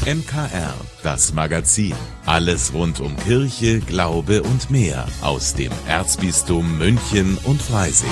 MKR, das Magazin. Alles rund um Kirche, Glaube und mehr aus dem Erzbistum München und Freising.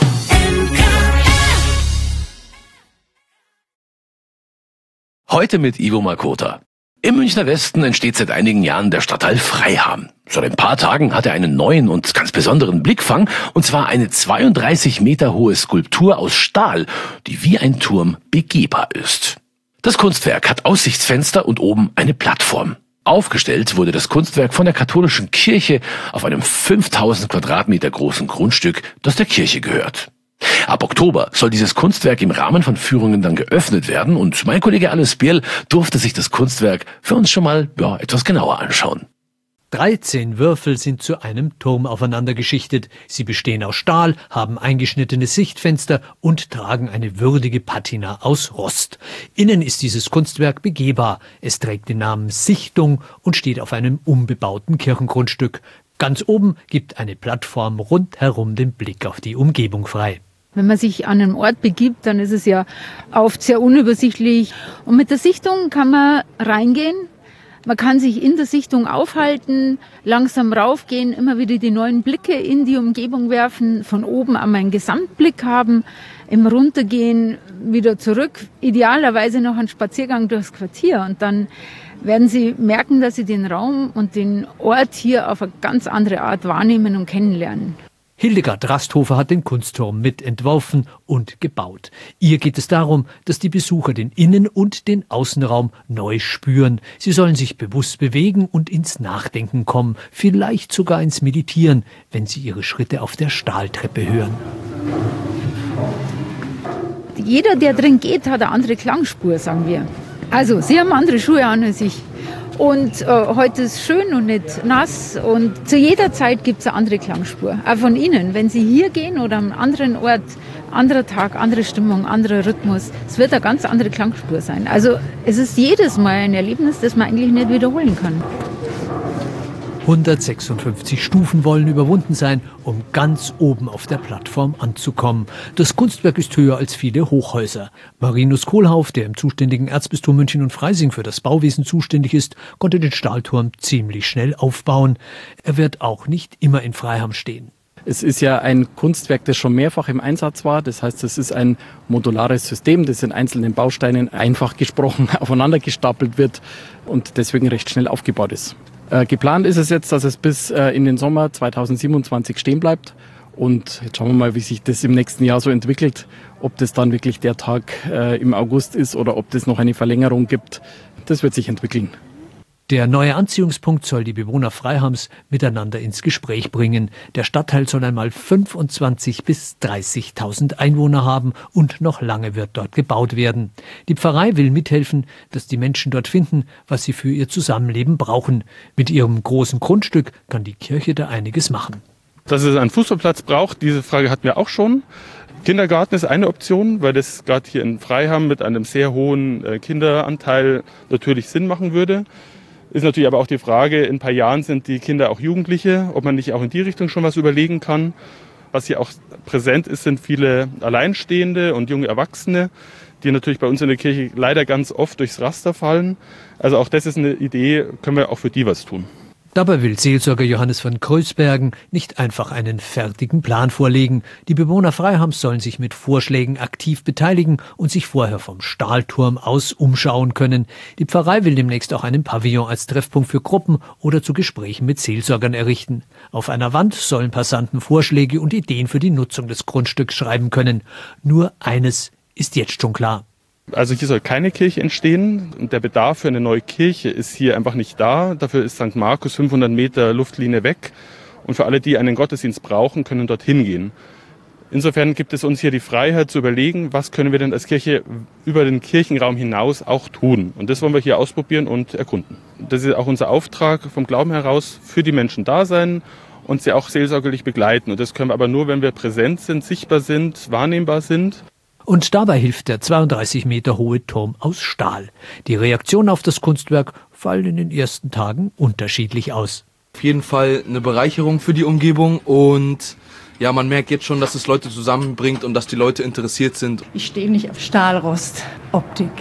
Heute mit Ivo Makota. Im Münchner Westen entsteht seit einigen Jahren der Stadtteil Freiham. Seit ein paar Tagen hat er einen neuen und ganz besonderen Blickfang, und zwar eine 32 Meter hohe Skulptur aus Stahl, die wie ein Turm begehbar ist. Das Kunstwerk hat Aussichtsfenster und oben eine Plattform. Aufgestellt wurde das Kunstwerk von der katholischen Kirche auf einem 5000 Quadratmeter großen Grundstück, das der Kirche gehört. Ab Oktober soll dieses Kunstwerk im Rahmen von Führungen dann geöffnet werden, und mein Kollege Alles Bierl durfte sich das Kunstwerk für uns schon mal etwas genauer anschauen. 13 Würfel sind zu einem Turm aufeinander geschichtet. Sie bestehen aus Stahl, haben eingeschnittene Sichtfenster und tragen eine würdige Patina aus Rost. Innen ist dieses Kunstwerk begehbar. Es trägt den Namen Sichtung und steht auf einem unbebauten Kirchengrundstück. Ganz oben gibt eine Plattform rundherum den Blick auf die Umgebung frei. Wenn man sich an einen Ort begibt, dann ist es ja oft sehr unübersichtlich. Und mit der Sichtung kann man reingehen. Man kann sich in der Sichtung aufhalten, langsam raufgehen, immer wieder die neuen Blicke in die Umgebung werfen, von oben einmal einen Gesamtblick haben, im Runtergehen wieder zurück, idealerweise noch einen Spaziergang durchs Quartier, und dann werden Sie merken, dass Sie den Raum und den Ort hier auf eine ganz andere Art wahrnehmen und kennenlernen. Hildegard Rasthofer hat den Kunstturm mitentworfen und gebaut. Ihr geht es darum, dass die Besucher den Innen- und den Außenraum neu spüren. Sie sollen sich bewusst bewegen und ins Nachdenken kommen, vielleicht sogar ins Meditieren, wenn sie ihre Schritte auf der Stahltreppe hören. Jeder, der drin geht, hat eine andere Klangspur, sagen wir. Also, Sie haben andere Schuhe an als ich. Und heute ist schön und nicht nass, und zu jeder Zeit gibt es eine andere Klangspur. Auch von Ihnen, wenn Sie hier gehen oder am anderen Ort, anderer Tag, andere Stimmung, anderer Rhythmus, es wird eine ganz andere Klangspur sein. Also es ist jedes Mal ein Erlebnis, das man eigentlich nicht wiederholen kann. 156 Stufen wollen überwunden sein, um ganz oben auf der Plattform anzukommen. Das Kunstwerk ist höher als viele Hochhäuser. Marinus Kohlhauf, der im zuständigen Erzbistum München und Freising für das Bauwesen zuständig ist, konnte den Stahlturm ziemlich schnell aufbauen. Er wird auch nicht immer in Freiham stehen. Es ist ja ein Kunstwerk, das schon mehrfach im Einsatz war. Das heißt, es ist ein modulares System, das in einzelnen Bausteinen einfach gesprochen aufeinander gestapelt wird und deswegen recht schnell aufgebaut ist. Geplant ist es jetzt, dass es bis in den Sommer 2027 stehen bleibt. Und jetzt schauen wir mal, wie sich das im nächsten Jahr so entwickelt. Ob das dann wirklich der Tag im August ist oder ob das noch eine Verlängerung gibt. Das wird sich entwickeln. Der neue Anziehungspunkt soll die Bewohner Freihams miteinander ins Gespräch bringen. Der Stadtteil soll einmal 25.000 bis 30.000 Einwohner haben, und noch lange wird dort gebaut werden. Die Pfarrei will mithelfen, dass die Menschen dort finden, was sie für ihr Zusammenleben brauchen. Mit ihrem großen Grundstück kann die Kirche da einiges machen. Dass es einen Fußballplatz braucht, diese Frage hatten wir auch schon. Kindergarten ist eine Option, weil das gerade hier in Freiham mit einem sehr hohen Kinderanteil natürlich Sinn machen würde. Ist natürlich aber auch die Frage, in ein paar Jahren sind die Kinder auch Jugendliche, ob man nicht auch in die Richtung schon was überlegen kann. Was hier auch präsent ist, sind viele Alleinstehende und junge Erwachsene, die natürlich bei uns in der Kirche leider ganz oft durchs Raster fallen. Also auch das ist eine Idee, können wir auch für die was tun. Dabei will Seelsorger Johannes von Kreuzbergen nicht einfach einen fertigen Plan vorlegen. Die Bewohner Freihams sollen sich mit Vorschlägen aktiv beteiligen und sich vorher vom Stahlturm aus umschauen können. Die Pfarrei will demnächst auch einen Pavillon als Treffpunkt für Gruppen oder zu Gesprächen mit Seelsorgern errichten. Auf einer Wand sollen Passanten Vorschläge und Ideen für die Nutzung des Grundstücks schreiben können. Nur eines ist jetzt schon klar. Also hier soll keine Kirche entstehen, und der Bedarf für eine neue Kirche ist hier einfach nicht da. Dafür ist St. Markus 500 Meter Luftlinie weg, und für alle, die einen Gottesdienst brauchen, können dorthin gehen. Insofern gibt es uns hier die Freiheit zu überlegen, was können wir denn als Kirche über den Kirchenraum hinaus auch tun. Und das wollen wir hier ausprobieren und erkunden. Das ist auch unser Auftrag vom Glauben heraus, für die Menschen da sein und sie auch seelsorgerlich begleiten. Und das können wir aber nur, wenn wir präsent sind, sichtbar sind, wahrnehmbar sind. Und dabei hilft der 32 Meter hohe Turm aus Stahl. Die Reaktionen auf das Kunstwerk fallen in den ersten Tagen unterschiedlich aus. Auf jeden Fall eine Bereicherung für die Umgebung, und ja, man merkt jetzt schon, dass es Leute zusammenbringt und dass die Leute interessiert sind. Ich stehe nicht auf Stahlrost, Optik.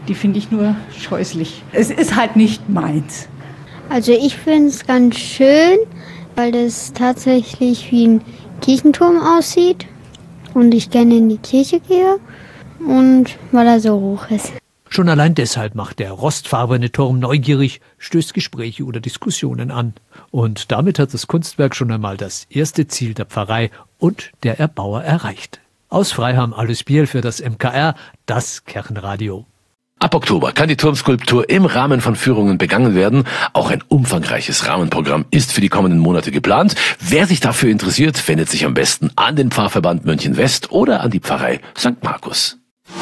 Die finde ich nur scheußlich. Es ist halt nicht meins. Also ich finde es ganz schön, weil das tatsächlich wie ein Kirchenturm aussieht und ich gerne in die Kirche gehe und weil er so hoch ist. Schon allein deshalb macht der rostfarbene Turm neugierig, stößt Gespräche oder Diskussionen an. Und damit hat das Kunstwerk schon einmal das erste Ziel der Pfarrei und der Erbauer erreicht. Aus Freiham Alois Biel für das MKR, das Kirchenradio. Ab Oktober kann die Turmskulptur im Rahmen von Führungen begangen werden. Auch ein umfangreiches Rahmenprogramm ist für die kommenden Monate geplant. Wer sich dafür interessiert, wendet sich am besten an den Pfarrverband München West oder an die Pfarrei St. Markus.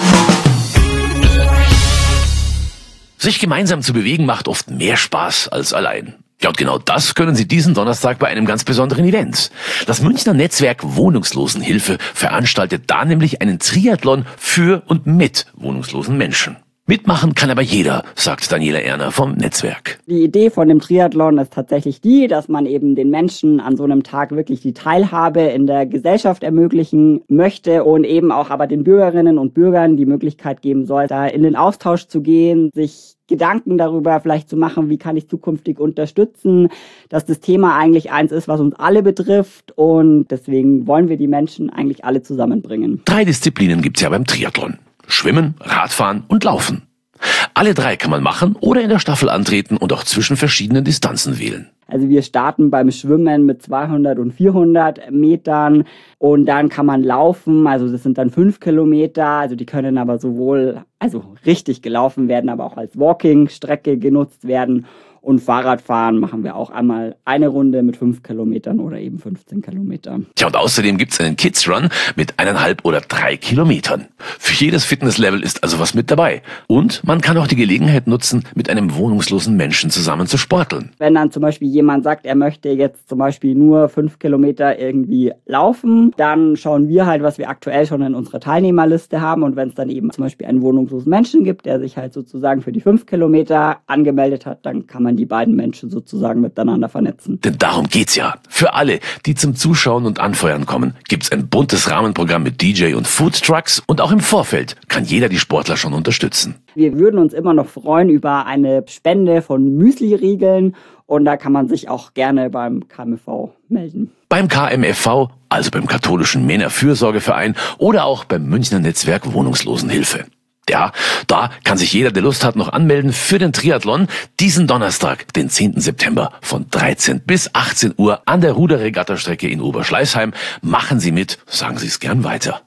Sich gemeinsam zu bewegen macht oft mehr Spaß als allein. Ja, und genau das können Sie diesen Donnerstag bei einem ganz besonderen Event. Das Münchner Netzwerk Wohnungslosenhilfe veranstaltet da nämlich einen Triathlon für und mit wohnungslosen Menschen. Mitmachen kann aber jeder, sagt Daniela Erner vom Netzwerk. Die Idee von dem Triathlon ist tatsächlich die, dass man eben den Menschen an so einem Tag wirklich die Teilhabe in der Gesellschaft ermöglichen möchte und eben auch aber den Bürgerinnen und Bürgern die Möglichkeit geben soll, da in den Austausch zu gehen, sich Gedanken darüber vielleicht zu machen, wie kann ich zukünftig unterstützen, dass das Thema eigentlich eins ist, was uns alle betrifft und deswegen wollen wir die Menschen eigentlich alle zusammenbringen. 3 Disziplinen gibt's ja beim Triathlon. Schwimmen, Radfahren und Laufen. Alle 3 kann man machen oder in der Staffel antreten und auch zwischen verschiedenen Distanzen wählen. Also wir starten beim Schwimmen mit 200 und 400 Metern und dann kann man laufen, also das sind dann 5 Kilometer, also die können aber sowohl, richtig gelaufen werden, aber auch als Walking-Strecke genutzt werden. Und Fahrradfahren machen wir auch einmal eine Runde mit 5 Kilometern oder eben 15 Kilometer. Tja, und außerdem gibt's einen Kids Run mit 1,5 oder 3 Kilometern. Für jedes Fitnesslevel ist also was mit dabei. Und man kann auch die Gelegenheit nutzen, mit einem wohnungslosen Menschen zusammen zu sporteln. Wenn dann zum Beispiel jemand sagt, er möchte jetzt zum Beispiel nur 5 Kilometer irgendwie laufen, dann schauen wir halt, was wir aktuell schon in unserer Teilnehmerliste haben. Und wenn es dann eben zum Beispiel einen wohnungslosen Menschen gibt, der sich halt sozusagen für die 5 Kilometer angemeldet hat, dann kann man die beiden Menschen sozusagen miteinander vernetzen. Denn darum geht's ja. Für alle, die zum Zuschauen und Anfeuern kommen, gibt's ein buntes Rahmenprogramm mit DJ und Foodtrucks und auch im Vorfeld kann jeder die Sportler schon unterstützen. Wir würden uns immer noch freuen über eine Spende von Müsli-Riegeln und da kann man sich auch gerne beim KMFV melden. Beim KMFV, also beim Katholischen Männerfürsorgeverein oder auch beim Münchner Netzwerk Wohnungslosenhilfe. Ja, da kann sich jeder, der Lust hat, noch anmelden für den Triathlon diesen Donnerstag, den 10. September von 13 bis 18 Uhr an der Ruderregattastrecke in Oberschleißheim. Machen Sie mit, sagen Sie es gern weiter.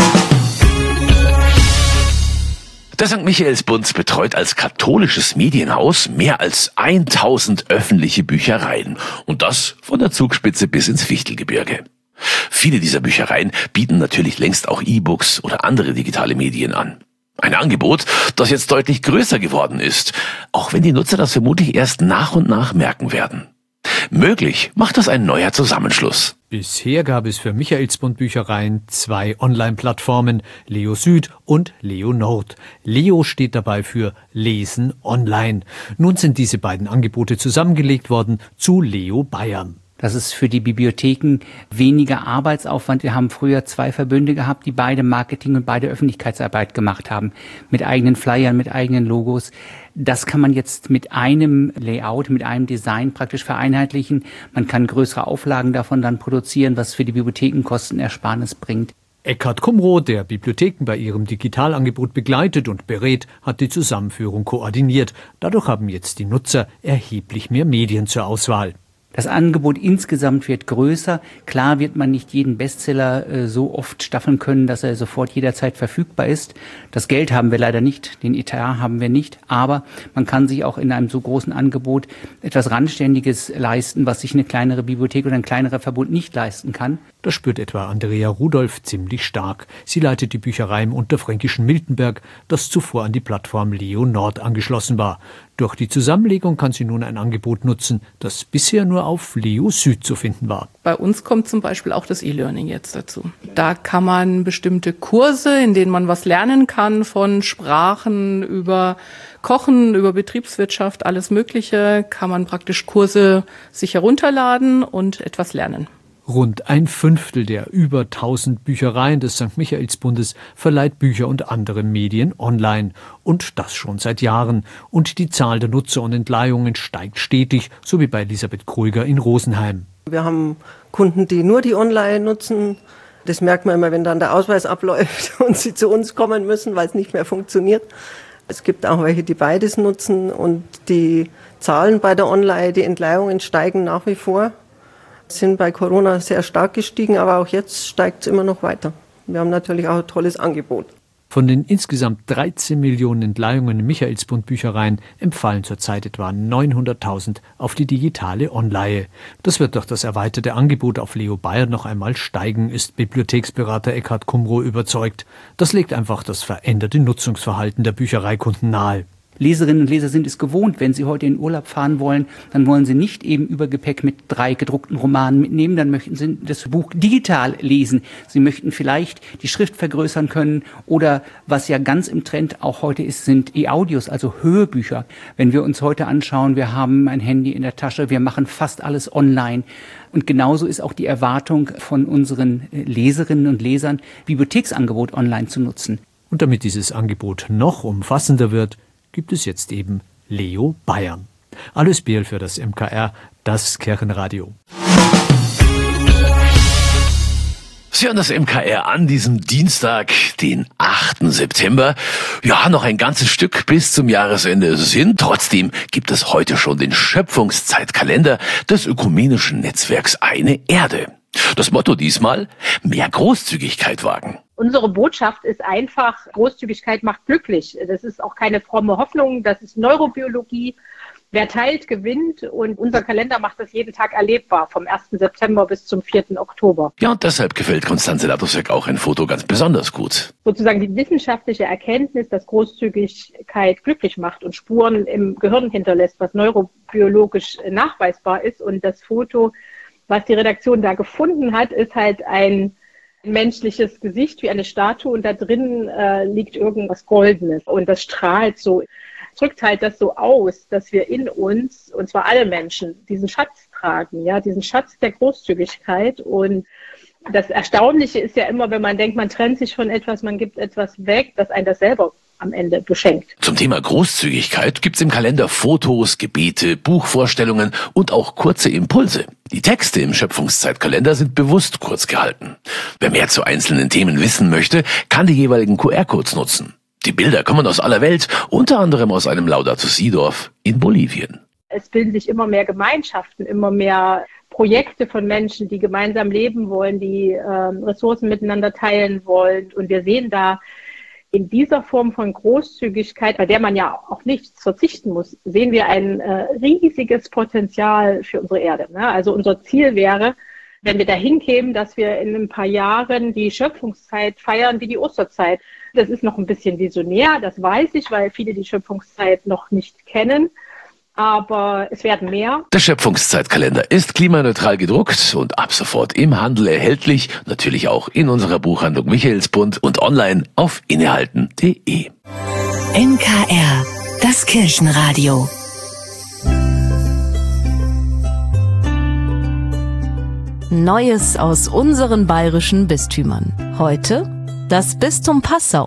Der St. Michaelsbund betreut als katholisches Medienhaus mehr als 1000 öffentliche Büchereien. Und das von der Zugspitze bis ins Fichtelgebirge. Viele dieser Büchereien bieten natürlich längst auch E-Books oder andere digitale Medien an. Ein Angebot, das jetzt deutlich größer geworden ist, auch wenn die Nutzer das vermutlich erst nach und nach merken werden. Möglich macht das ein neuer Zusammenschluss. Bisher gab es für Michaelsbund Büchereien 2 Online-Plattformen, Leo Süd und Leo Nord. Leo steht dabei für Lesen Online. Nun sind diese beiden Angebote zusammengelegt worden zu Leo Bayern. Das ist für die Bibliotheken weniger Arbeitsaufwand. Wir haben früher 2 Verbünde gehabt, die beide Marketing und beide Öffentlichkeitsarbeit gemacht haben. Mit eigenen Flyern, mit eigenen Logos. Das kann man jetzt mit einem Layout, mit einem Design praktisch vereinheitlichen. Man kann größere Auflagen davon dann produzieren, was für die Bibliotheken Kostenersparnis bringt. Eckhard Kumrow, der Bibliotheken bei ihrem Digitalangebot begleitet und berät, hat die Zusammenführung koordiniert. Dadurch haben jetzt die Nutzer erheblich mehr Medien zur Auswahl. Das Angebot insgesamt wird größer. Klar wird man nicht jeden Bestseller so oft staffeln können, dass er sofort jederzeit verfügbar ist. Das Geld haben wir leider nicht, den Etat haben wir nicht. Aber man kann sich auch in einem so großen Angebot etwas Randständiges leisten, was sich eine kleinere Bibliothek oder ein kleinerer Verbund nicht leisten kann. Das spürt etwa Andrea Rudolph ziemlich stark. Sie leitet die Bücherei im unterfränkischen Miltenberg, das zuvor an die Plattform Leo Nord angeschlossen war. Durch die Zusammenlegung kann sie nun ein Angebot nutzen, das bisher nur auf Leo Süd zu finden war. Bei uns kommt zum Beispiel auch das E-Learning jetzt dazu. Da kann man bestimmte Kurse, in denen man was lernen kann, von Sprachen über Kochen, über Betriebswirtschaft, alles Mögliche, kann man praktisch Kurse sich herunterladen und etwas lernen. Rund 1/5 der über 1000 Büchereien des St. Michaelsbundes verleiht Bücher und andere Medien online. Und das schon seit Jahren. Und die Zahl der Nutzer und Entleihungen steigt stetig, so wie bei Elisabeth Kruiger in Rosenheim. Wir haben Kunden, die nur die Online nutzen. Das merkt man immer, wenn dann der Ausweis abläuft und sie zu uns kommen müssen, weil es nicht mehr funktioniert. Es gibt auch welche, die beides nutzen und die Zahlen bei der Online, die Entleihungen steigen nach wie vor. Sind bei Corona sehr stark gestiegen, aber auch jetzt steigt es immer noch weiter. Wir haben natürlich auch ein tolles Angebot. Von den insgesamt 13 Millionen Entleihungen in Michaelsbund-Büchereien empfallen zurzeit etwa 900.000 auf die digitale Onleihe. Das wird durch das erweiterte Angebot auf Leo Bayer noch einmal steigen, ist Bibliotheksberater Eckhard Kumrow überzeugt. Das legt einfach das veränderte Nutzungsverhalten der Büchereikunden nahe. Leserinnen und Leser sind es gewohnt, wenn sie heute in Urlaub fahren wollen, dann wollen sie nicht eben Übergepäck mit 3 gedruckten Romanen mitnehmen, dann möchten sie das Buch digital lesen. Sie möchten vielleicht die Schrift vergrößern können oder, was ja ganz im Trend auch heute ist, sind E-Audios, also Hörbücher. Wenn wir uns heute anschauen, wir haben ein Handy in der Tasche, wir machen fast alles online. Und genauso ist auch die Erwartung von unseren Leserinnen und Lesern, Bibliotheksangebot online zu nutzen. Und damit dieses Angebot noch umfassender wird, gibt es jetzt eben Leo Bayern. Alles Biel für das MKR, das Kirchenradio. Sie hören das MKR an diesem Dienstag, den 8. September. Ja, noch ein ganzes Stück bis zum Jahresende ist es hin. Trotzdem gibt es heute schon den Schöpfungszeitkalender des ökumenischen Netzwerks Eine Erde. Das Motto diesmal: mehr Großzügigkeit wagen. Unsere Botschaft ist einfach, Großzügigkeit macht glücklich. Das ist auch keine fromme Hoffnung, das ist Neurobiologie. Wer teilt, gewinnt, und unser Kalender macht das jeden Tag erlebbar, vom 1. September bis zum 4. Oktober. Ja, und deshalb gefällt Konstanze Ladusek auch ein Foto ganz besonders gut. Sozusagen die wissenschaftliche Erkenntnis, dass Großzügigkeit glücklich macht und Spuren im Gehirn hinterlässt, was neurobiologisch nachweisbar ist. Und das Foto, was die Redaktion da gefunden hat, ist halt ein menschliches Gesicht wie eine Statue, und da drin liegt irgendwas Goldenes und das strahlt so, drückt halt das so aus, dass wir in uns, und zwar alle Menschen, diesen Schatz tragen, ja, diesen Schatz der Großzügigkeit. Und das Erstaunliche ist ja immer, wenn man denkt, man trennt sich von etwas, man gibt etwas weg, dass einen das selber am Ende beschenkt. Zum Thema Großzügigkeit gibt's im Kalender Fotos, Gebete, Buchvorstellungen und auch kurze Impulse. Die Texte im Schöpfungszeitkalender sind bewusst kurz gehalten. Wer mehr zu einzelnen Themen wissen möchte, kann die jeweiligen QR-Codes nutzen. Die Bilder kommen aus aller Welt, unter anderem aus einem Laudato Si-Dorf in Bolivien. Es bilden sich immer mehr Gemeinschaften, immer mehr Projekte von Menschen, die gemeinsam leben wollen, die Ressourcen miteinander teilen wollen. Und wir sehen da in dieser Form von Großzügigkeit, bei der man ja auch nichts verzichten muss, sehen wir ein riesiges Potenzial für unsere Erde. Ne? Also unser Ziel wäre, wenn wir dahin kämen, dass wir in ein paar Jahren die Schöpfungszeit feiern wie die Osterzeit. Das ist noch ein bisschen visionär, das weiß ich, weil viele die Schöpfungszeit noch nicht kennen. Aber es werden mehr. Der Schöpfungszeitkalender ist klimaneutral gedruckt und ab sofort im Handel erhältlich, natürlich auch in unserer Buchhandlung Michaelsbund und online auf innehalten.de. MKR, das Kirchenradio. Neues aus unseren bayerischen Bistümern. Heute das Bistum Passau.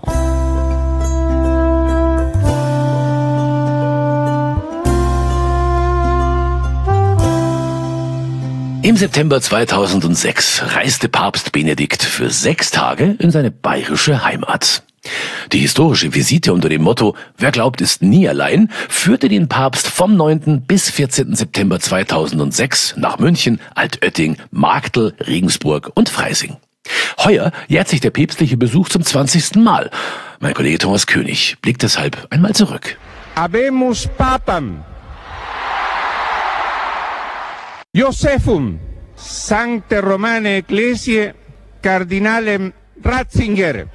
Im September 2006 reiste Papst Benedikt für 6 Tage in seine bayerische Heimat. Die historische Visite unter dem Motto „Wer glaubt, ist nie allein" führte den Papst vom 9. bis 14. September 2006 nach München, Altötting, Marktl, Regensburg und Freising. Heuer jährt sich der päpstliche Besuch zum 20. Mal. Mein Kollege Thomas König blickt deshalb einmal zurück. Habemus Papam Josephum Sancte Romane Ecclesiae Cardinalem Ratzinger.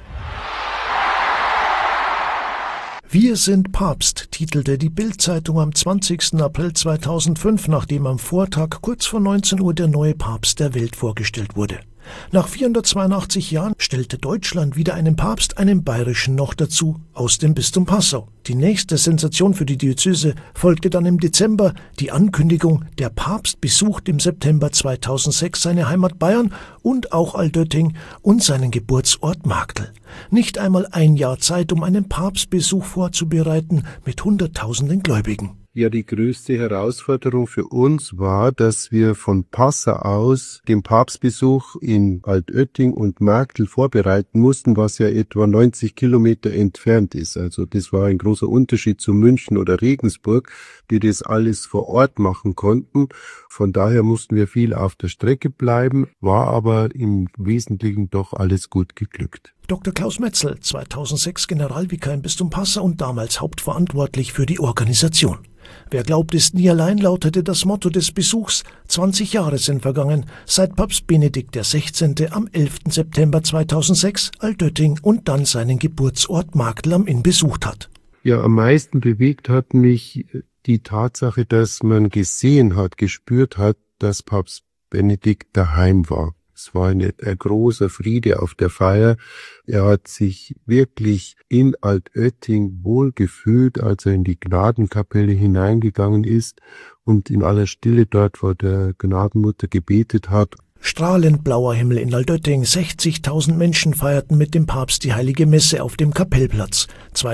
Wir sind Papst, titelte die Bild-Zeitung am 20. April 2005, nachdem am Vortag kurz vor 19 Uhr der neue Papst der Welt vorgestellt wurde. Nach 482 Jahren stellte Deutschland wieder einen Papst, einen bayerischen noch dazu, aus dem Bistum Passau. Die nächste Sensation für die Diözese folgte dann im Dezember, die Ankündigung, der Papst besucht im September 2006 seine Heimat Bayern und auch Altötting und seinen Geburtsort Marktl. Nicht einmal ein Jahr Zeit, um einen Papstbesuch vorzubereiten mit Hunderttausenden Gläubigen. Ja, die größte Herausforderung für uns war, dass wir von Passau aus den Papstbesuch in Altötting und Marktl vorbereiten mussten, was ja etwa 90 Kilometer entfernt ist. Also das war ein großer Unterschied zu München oder Regensburg, die das alles vor Ort machen konnten. Von daher mussten wir viel auf der Strecke bleiben, war aber im Wesentlichen doch alles gut geglückt. Dr. Klaus Metzel, 2006 Generalvikar im Bistum Passau und damals hauptverantwortlich für die Organisation. Wer glaubt, ist nie allein, lautete das Motto des Besuchs. 20 Jahre sind vergangen, seit Papst Benedikt XVI. Am 11. September 2006 Altötting und dann seinen Geburtsort Marktl am Inn besucht hat. Ja, am meisten bewegt hat mich die Tatsache, dass man gesehen hat, gespürt hat, dass Papst Benedikt daheim war. Es war ein großer Friede auf der Feier. Er hat sich wirklich in Altötting wohlgefühlt, als er in die Gnadenkapelle hineingegangen ist und in aller Stille dort vor der Gnadenmutter gebetet hat. Strahlend blauer Himmel in Altötting, 60.000 Menschen feierten mit dem Papst die heilige Messe auf dem Kapellplatz.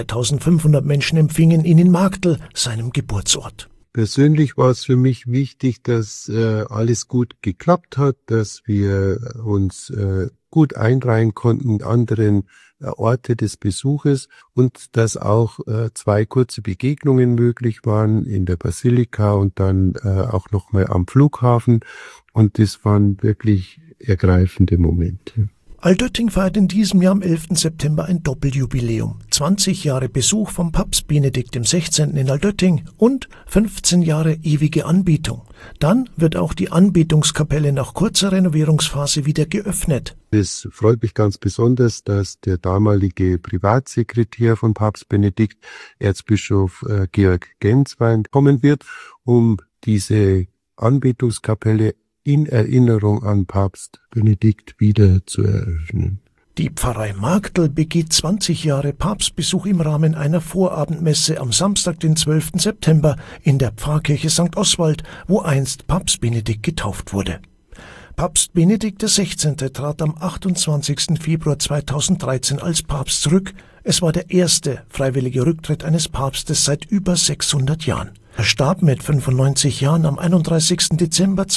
2.500 Menschen empfingen ihn in Marktl, seinem Geburtsort. Persönlich war es für mich wichtig, dass alles gut geklappt hat, dass wir uns gut einreihen konnten in anderen Orte des Besuches und dass auch 2 kurze Begegnungen möglich waren in der Basilika und dann auch nochmal am Flughafen. Und das waren wirklich ergreifende Momente. Altötting feiert in diesem Jahr am 11. September ein Doppeljubiläum. 20 Jahre Besuch vom Papst Benedikt XVI. In Altötting und 15 Jahre ewige Anbetung. Dann wird auch die Anbetungskapelle nach kurzer Renovierungsphase wieder geöffnet. Es freut mich ganz besonders, dass der damalige Privatsekretär von Papst Benedikt, Erzbischof Georg Genswein, kommen wird, um diese Anbetungskapelle in Erinnerung an Papst Benedikt wieder zu eröffnen. Die Pfarrei Marktl begeht 20 Jahre Papstbesuch im Rahmen einer Vorabendmesse am Samstag, den 12. September in der Pfarrkirche St. Oswald, wo einst Papst Benedikt getauft wurde. Papst Benedikt XVI. Trat am 28. Februar 2013 als Papst zurück. Es war der erste freiwillige Rücktritt eines Papstes seit über 600 Jahren. Er starb mit 95 Jahren am 31. Dezember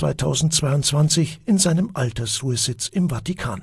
2022 in seinem Altersruhesitz im Vatikan.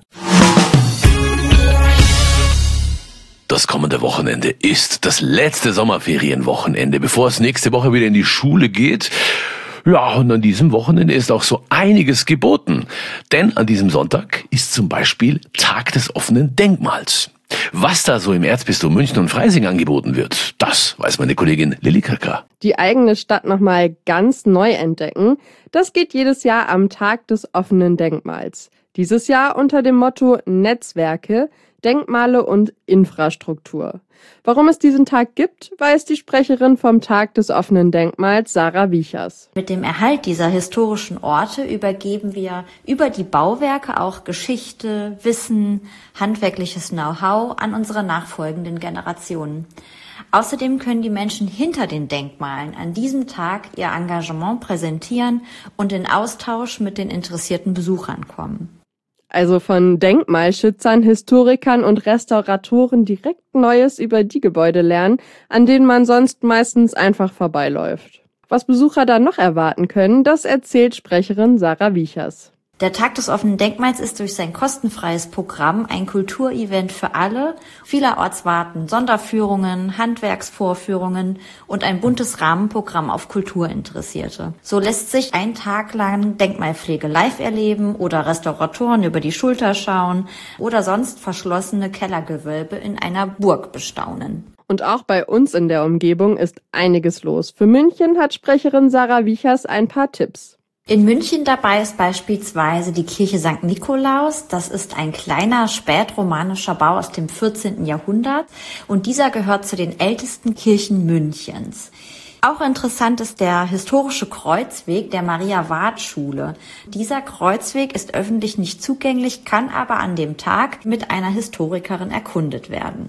Das kommende Wochenende ist das letzte Sommerferienwochenende, bevor es nächste Woche wieder in die Schule geht. Ja, und an diesem Wochenende ist auch so einiges geboten. Denn an diesem Sonntag ist zum Beispiel Tag des offenen Denkmals. Was da so im Erzbistum München und Freising angeboten wird, das weiß meine Kollegin Lilly Kirker. Die eigene Stadt nochmal ganz neu entdecken, das geht jedes Jahr am Tag des offenen Denkmals. Dieses Jahr unter dem Motto Netzwerke, Denkmale und Infrastruktur. Warum es diesen Tag gibt, weiß die Sprecherin vom Tag des offenen Denkmals, Sarah Wiechers. Mit dem Erhalt dieser historischen Orte übergeben wir über die Bauwerke auch Geschichte, Wissen, handwerkliches Know-how an unsere nachfolgenden Generationen. Außerdem können die Menschen hinter den Denkmalen an diesem Tag ihr Engagement präsentieren und in Austausch mit den interessierten Besuchern kommen. Also von Denkmalschützern, Historikern und Restauratoren direkt Neues über die Gebäude lernen, an denen man sonst meistens einfach vorbeiläuft. Was Besucher da noch erwarten können, das erzählt Sprecherin Sarah Wiechers. Der Tag des offenen Denkmals ist durch sein kostenfreies Programm ein Kulturevent für alle. Vielerorts warten Sonderführungen, Handwerksvorführungen und ein buntes Rahmenprogramm auf Kulturinteressierte. So lässt sich ein Tag lang Denkmalpflege live erleben oder Restauratoren über die Schulter schauen oder sonst verschlossene Kellergewölbe in einer Burg bestaunen. Und auch bei uns in der Umgebung ist einiges los. Für München hat Sprecherin Sarah Wiechers ein paar Tipps. In München dabei ist beispielsweise die Kirche St. Nikolaus. Das ist ein kleiner spätromanischer Bau aus dem 14. Jahrhundert und dieser gehört zu den ältesten Kirchen Münchens. Auch interessant ist der historische Kreuzweg der Maria-Ward-Schule. Dieser Kreuzweg ist öffentlich nicht zugänglich, kann aber an dem Tag mit einer Historikerin erkundet werden.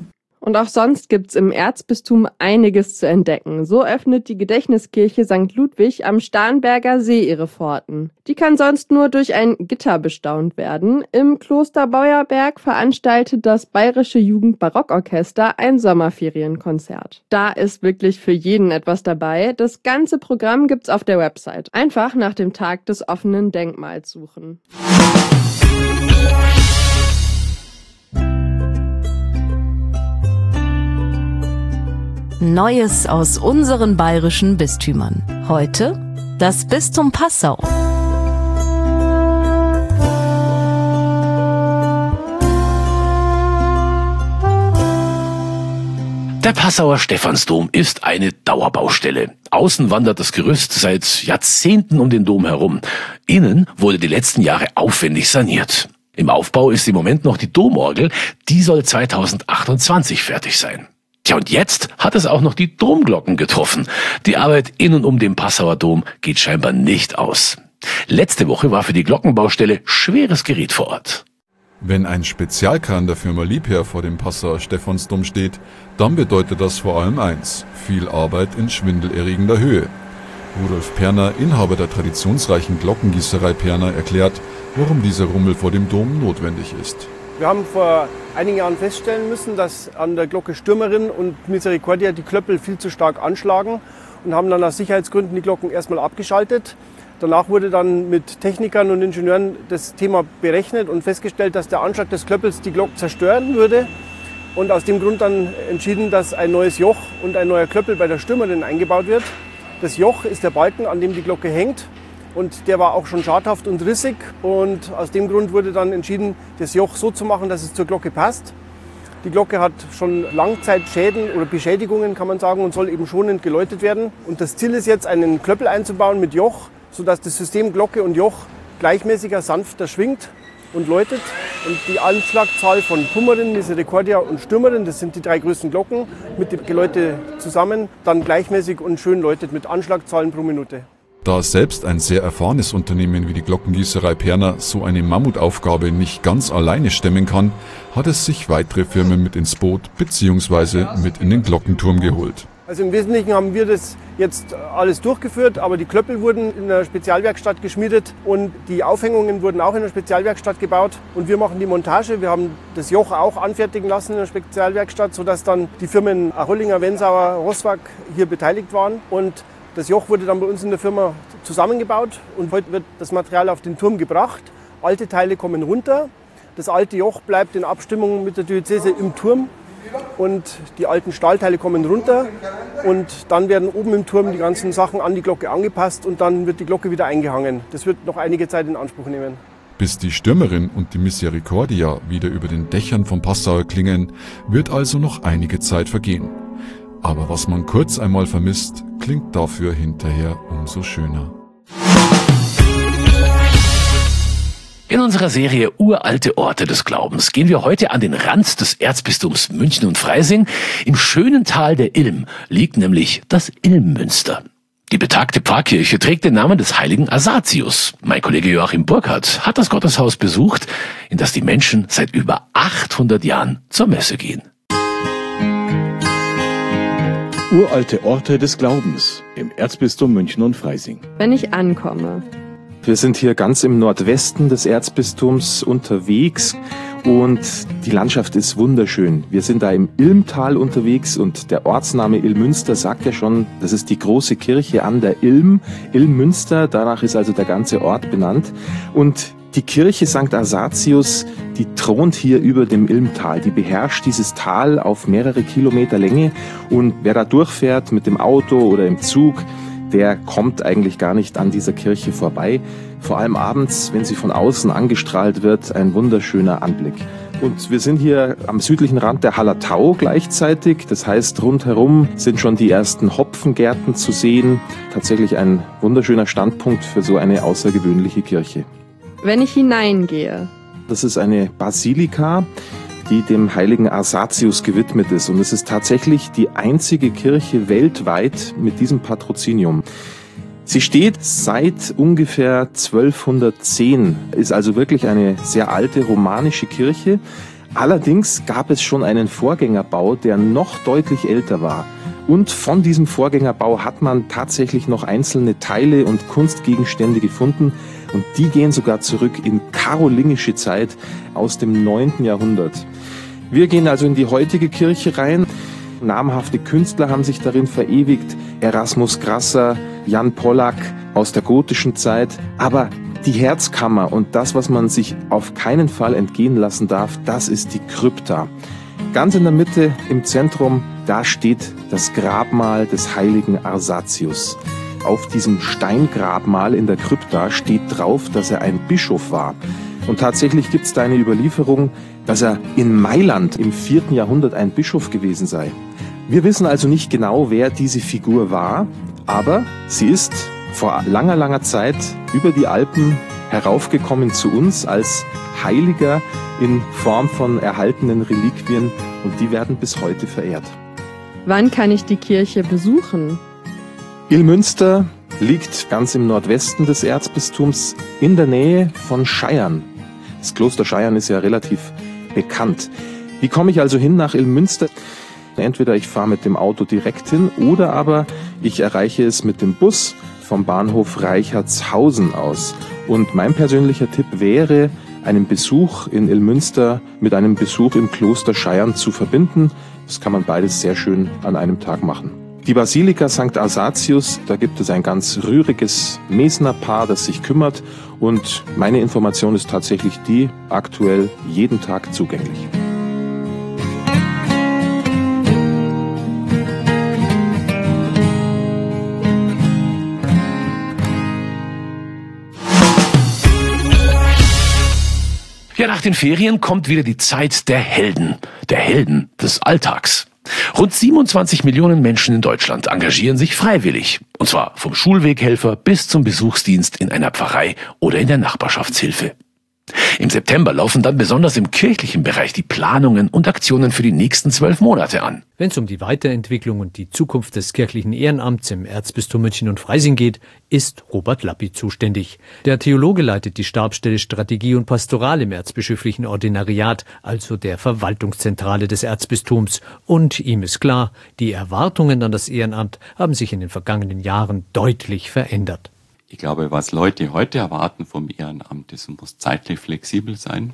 Und auch sonst gibt's im Erzbistum einiges zu entdecken. So öffnet die Gedächtniskirche St. Ludwig am Starnberger See ihre Pforten. Die kann sonst nur durch ein Gitter bestaunt werden. Im Kloster Beuerberg veranstaltet das Bayerische Jugendbarockorchester ein Sommerferienkonzert. Da ist wirklich für jeden etwas dabei. Das ganze Programm gibt's auf der Website. Einfach nach dem Tag des offenen Denkmals suchen. Neues aus unseren bayerischen Bistümern. Heute das Bistum Passau. Der Passauer Stephansdom ist eine Dauerbaustelle. Außen wandert das Gerüst seit Jahrzehnten um den Dom herum. Innen wurde die letzten Jahre aufwendig saniert. Im Aufbau ist im Moment noch die Domorgel. Die soll 2028 fertig sein. Tja, und jetzt hat es auch noch die Domglocken getroffen. Die Arbeit in und um den Passauer Dom geht scheinbar nicht aus. Letzte Woche war für die Glockenbaustelle schweres Gerät vor Ort. Wenn ein Spezialkran der Firma Liebherr vor dem Passauer Stephansdom steht, dann bedeutet das vor allem eins: viel Arbeit in schwindelerregender Höhe. Rudolf Perner, Inhaber der traditionsreichen Glockengießerei Perner, erklärt, warum dieser Rummel vor dem Dom notwendig ist. Wir haben vor einigen Jahren feststellen müssen, dass an der Glocke Stürmerin und Misericordia die Klöppel viel zu stark anschlagen und haben dann aus Sicherheitsgründen die Glocken erstmal abgeschaltet. Danach wurde dann mit Technikern und Ingenieuren das Thema berechnet und festgestellt, dass der Anschlag des Klöppels die Glocke zerstören würde. Und aus dem Grund dann entschieden, dass ein neues Joch und ein neuer Klöppel bei der Stürmerin eingebaut wird. Das Joch ist der Balken, an dem die Glocke hängt. Und der war auch schon schadhaft und rissig. Und aus dem Grund wurde dann entschieden, das Joch so zu machen, dass es zur Glocke passt. Die Glocke hat schon Langzeitschäden oder Beschädigungen, kann man sagen, und soll eben schonend geläutet werden. Und das Ziel ist jetzt, einen Klöppel einzubauen mit Joch, sodass das System Glocke und Joch gleichmäßiger, sanfter schwingt und läutet. Und die Anschlagzahl von Pummerin, Misericordia und Stürmerin, das sind die 3 größten Glocken, mit dem Geläute zusammen, dann gleichmäßig und schön läutet mit Anschlagzahlen pro Minute. Da selbst ein sehr erfahrenes Unternehmen wie die Glockengießerei Perner so eine Mammutaufgabe nicht ganz alleine stemmen kann, hat es sich weitere Firmen mit ins Boot bzw. mit in den Glockenturm geholt. Also im Wesentlichen haben wir das jetzt alles durchgeführt, aber die Klöppel wurden in der Spezialwerkstatt geschmiedet und die Aufhängungen wurden auch in der Spezialwerkstatt gebaut. Und wir machen die Montage. Wir haben das Joch auch anfertigen lassen in der Spezialwerkstatt, sodass dann die Firmen Achollinger, Wensauer, Rosswag hier beteiligt waren. Und das Joch wurde dann bei uns in der Firma zusammengebaut und heute wird das Material auf den Turm gebracht. Alte Teile kommen runter. Das alte Joch bleibt in Abstimmung mit der Diözese im Turm und die alten Stahlteile kommen runter und dann werden oben im Turm die ganzen Sachen an die Glocke angepasst und dann wird die Glocke wieder eingehangen. Das wird noch einige Zeit in Anspruch nehmen. Bis die Stürmerin und die Misericordia wieder über den Dächern vom Passau klingen, wird also noch einige Zeit vergehen. Aber was man kurz einmal vermisst, klingt dafür hinterher umso schöner. In unserer Serie Uralte Orte des Glaubens gehen wir heute an den Rand des Erzbistums München und Freising. Im schönen Tal der Ilm liegt nämlich das Ilmmünster. Die betagte Pfarrkirche trägt den Namen des heiligen Asatius. Mein Kollege Joachim Burkhardt hat das Gotteshaus besucht, in das die Menschen seit über 800 Jahren zur Messe gehen. Uralte Orte des Glaubens im Erzbistum München und Freising. Wenn ich ankomme. Wir sind hier ganz im Nordwesten des Erzbistums unterwegs und die Landschaft ist wunderschön. Wir sind da im Ilmtal unterwegs und der Ortsname Ilmünster sagt ja schon, das ist die große Kirche an der Ilm. Ilmmünster, danach ist also der ganze Ort benannt. Und die Kirche St. Asatius, die thront hier über dem Ilmtal. Die beherrscht dieses Tal auf mehrere Kilometer Länge und wer da durchfährt mit dem Auto oder im Zug, der kommt eigentlich gar nicht an dieser Kirche vorbei. Vor allem abends, wenn sie von außen angestrahlt wird, ein wunderschöner Anblick. Und wir sind hier am südlichen Rand der Hallertau gleichzeitig. Das heißt, rundherum sind schon die ersten Hopfengärten zu sehen. Tatsächlich ein wunderschöner Standpunkt für so eine außergewöhnliche Kirche. Wenn ich hineingehe. Das ist eine Basilika, die dem heiligen Asatius gewidmet ist. Und es ist tatsächlich die einzige Kirche weltweit mit diesem Patrozinium. Sie steht seit ungefähr 1210, ist also wirklich eine sehr alte romanische Kirche. Allerdings gab es schon einen Vorgängerbau, der noch deutlich älter war. Und von diesem Vorgängerbau hat man tatsächlich noch einzelne Teile und Kunstgegenstände gefunden. Und die gehen sogar zurück in karolingische Zeit aus dem 9. Jahrhundert. Wir gehen also in die heutige Kirche rein. Namhafte Künstler haben sich darin verewigt. Erasmus Grasser, Jan Pollack aus der gotischen Zeit. Aber die Herzkammer und das, was man sich auf keinen Fall entgehen lassen darf, das ist die Krypta. Ganz in der Mitte, im Zentrum, da steht das Grabmal des heiligen Arsatius. Auf diesem Steingrabmal in der Krypta steht drauf, dass er ein Bischof war. Und tatsächlich gibt es da eine Überlieferung, dass er in Mailand im 4. Jahrhundert ein Bischof gewesen sei. Wir wissen also nicht genau, wer diese Figur war, aber sie ist vor langer, langer Zeit über die Alpen heraufgekommen zu uns als Heiliger in Form von erhaltenen Reliquien und die werden bis heute verehrt. Wann kann ich die Kirche besuchen? Ilmünster liegt ganz im Nordwesten des Erzbistums in der Nähe von Scheiern. Das Kloster Scheiern ist ja relativ bekannt. Wie komme ich also hin nach Ilmünster? Entweder ich fahre mit dem Auto direkt hin oder aber ich erreiche es mit dem Bus vom Bahnhof Reichertshausen aus. Und mein persönlicher Tipp wäre, einen Besuch in Ilmünster mit einem Besuch im Kloster Scheiern zu verbinden. Das kann man beides sehr schön an einem Tag machen. Die Basilika St. Arsatius, da gibt es ein ganz rühriges Mesnerpaar, das sich kümmert. Und meine Information ist tatsächlich die, aktuell jeden Tag zugänglich. Ja, nach den Ferien kommt wieder die Zeit der Helden des Alltags. Rund 27 Millionen Menschen in Deutschland engagieren sich freiwillig. Und zwar vom Schulweghelfer bis zum Besuchsdienst in einer Pfarrei oder in der Nachbarschaftshilfe. Im September laufen dann besonders im kirchlichen Bereich die Planungen und Aktionen für die nächsten 12 Monate an. Wenn es um die Weiterentwicklung und die Zukunft des kirchlichen Ehrenamts im Erzbistum München und Freising geht, ist Robert Lappi zuständig. Der Theologe leitet die Stabsstelle Strategie und Pastoral im erzbischöflichen Ordinariat, also der Verwaltungszentrale des Erzbistums. Und ihm ist klar, die Erwartungen an das Ehrenamt haben sich in den vergangenen Jahren deutlich verändert. Ich glaube, was Leute heute erwarten vom Ehrenamt, es muss zeitlich flexibel sein.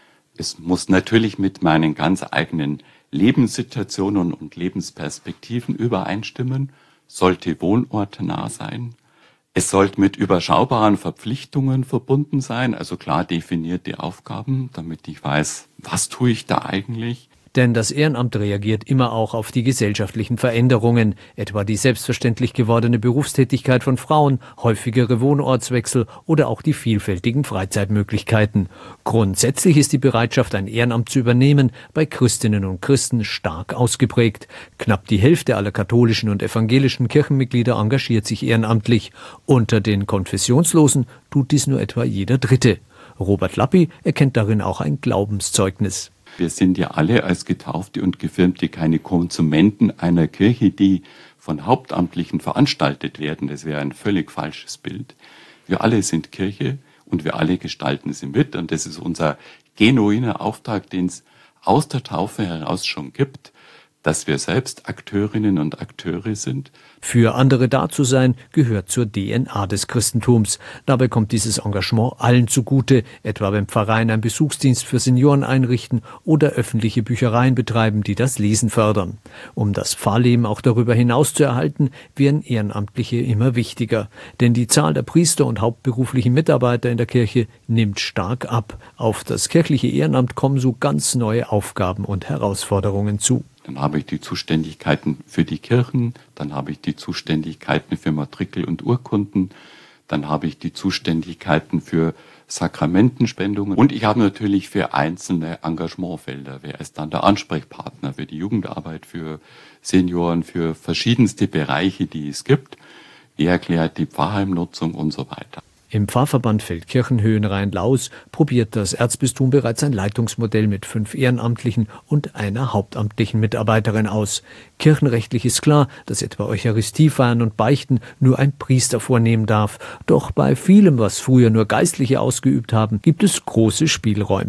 Es muss natürlich mit meinen ganz eigenen Lebenssituationen und Lebensperspektiven übereinstimmen, sollte wohnortnah sein. Es sollte mit überschaubaren Verpflichtungen verbunden sein, also klar definierte Aufgaben, damit ich weiß, was tue ich da eigentlich. Denn das Ehrenamt reagiert immer auch auf die gesellschaftlichen Veränderungen, etwa die selbstverständlich gewordene Berufstätigkeit von Frauen, häufigere Wohnortswechsel oder auch die vielfältigen Freizeitmöglichkeiten. Grundsätzlich ist die Bereitschaft, ein Ehrenamt zu übernehmen, bei Christinnen und Christen stark ausgeprägt. Knapp die Hälfte aller katholischen und evangelischen Kirchenmitglieder engagiert sich ehrenamtlich. Unter den Konfessionslosen tut dies nur etwa jeder Dritte. Robert Lappi erkennt darin auch ein Glaubenszeugnis. Wir sind ja alle als Getaufte und Gefirmte keine Konsumenten einer Kirche, die von Hauptamtlichen veranstaltet werden. Das wäre ein völlig falsches Bild. Wir alle sind Kirche und wir alle gestalten sie mit. Und das ist unser genuiner Auftrag, den es aus der Taufe heraus schon gibt, dass wir selbst Akteurinnen und Akteure sind. Für andere da zu sein, gehört zur DNA des Christentums. Dabei kommt dieses Engagement allen zugute, etwa beim Pfarreien einen Besuchsdienst für Senioren einrichten oder öffentliche Büchereien betreiben, die das Lesen fördern. Um das Pfarrleben auch darüber hinaus zu erhalten, werden Ehrenamtliche immer wichtiger. Denn die Zahl der Priester und hauptberuflichen Mitarbeiter in der Kirche nimmt stark ab. Auf das kirchliche Ehrenamt kommen so ganz neue Aufgaben und Herausforderungen zu. Dann habe ich die Zuständigkeiten für die Kirchen, dann habe ich die Zuständigkeiten für Matrikel und Urkunden, dann habe ich die Zuständigkeiten für Sakramentenspendungen und ich habe natürlich für einzelne Engagementfelder. Wer ist dann der Ansprechpartner für die Jugendarbeit, für Senioren, für verschiedenste Bereiche, die es gibt? Wer erklärt die Pfarrheimnutzung und so weiter? Im Pfarrverband Feldkirchenhöhen Rhein-Laus probiert das Erzbistum bereits ein Leitungsmodell mit 5 ehrenamtlichen und einer hauptamtlichen Mitarbeiterin aus. Kirchenrechtlich ist klar, dass etwa Eucharistiefeiern und Beichten nur ein Priester vornehmen darf. Doch bei vielem, was früher nur Geistliche ausgeübt haben, gibt es große Spielräume.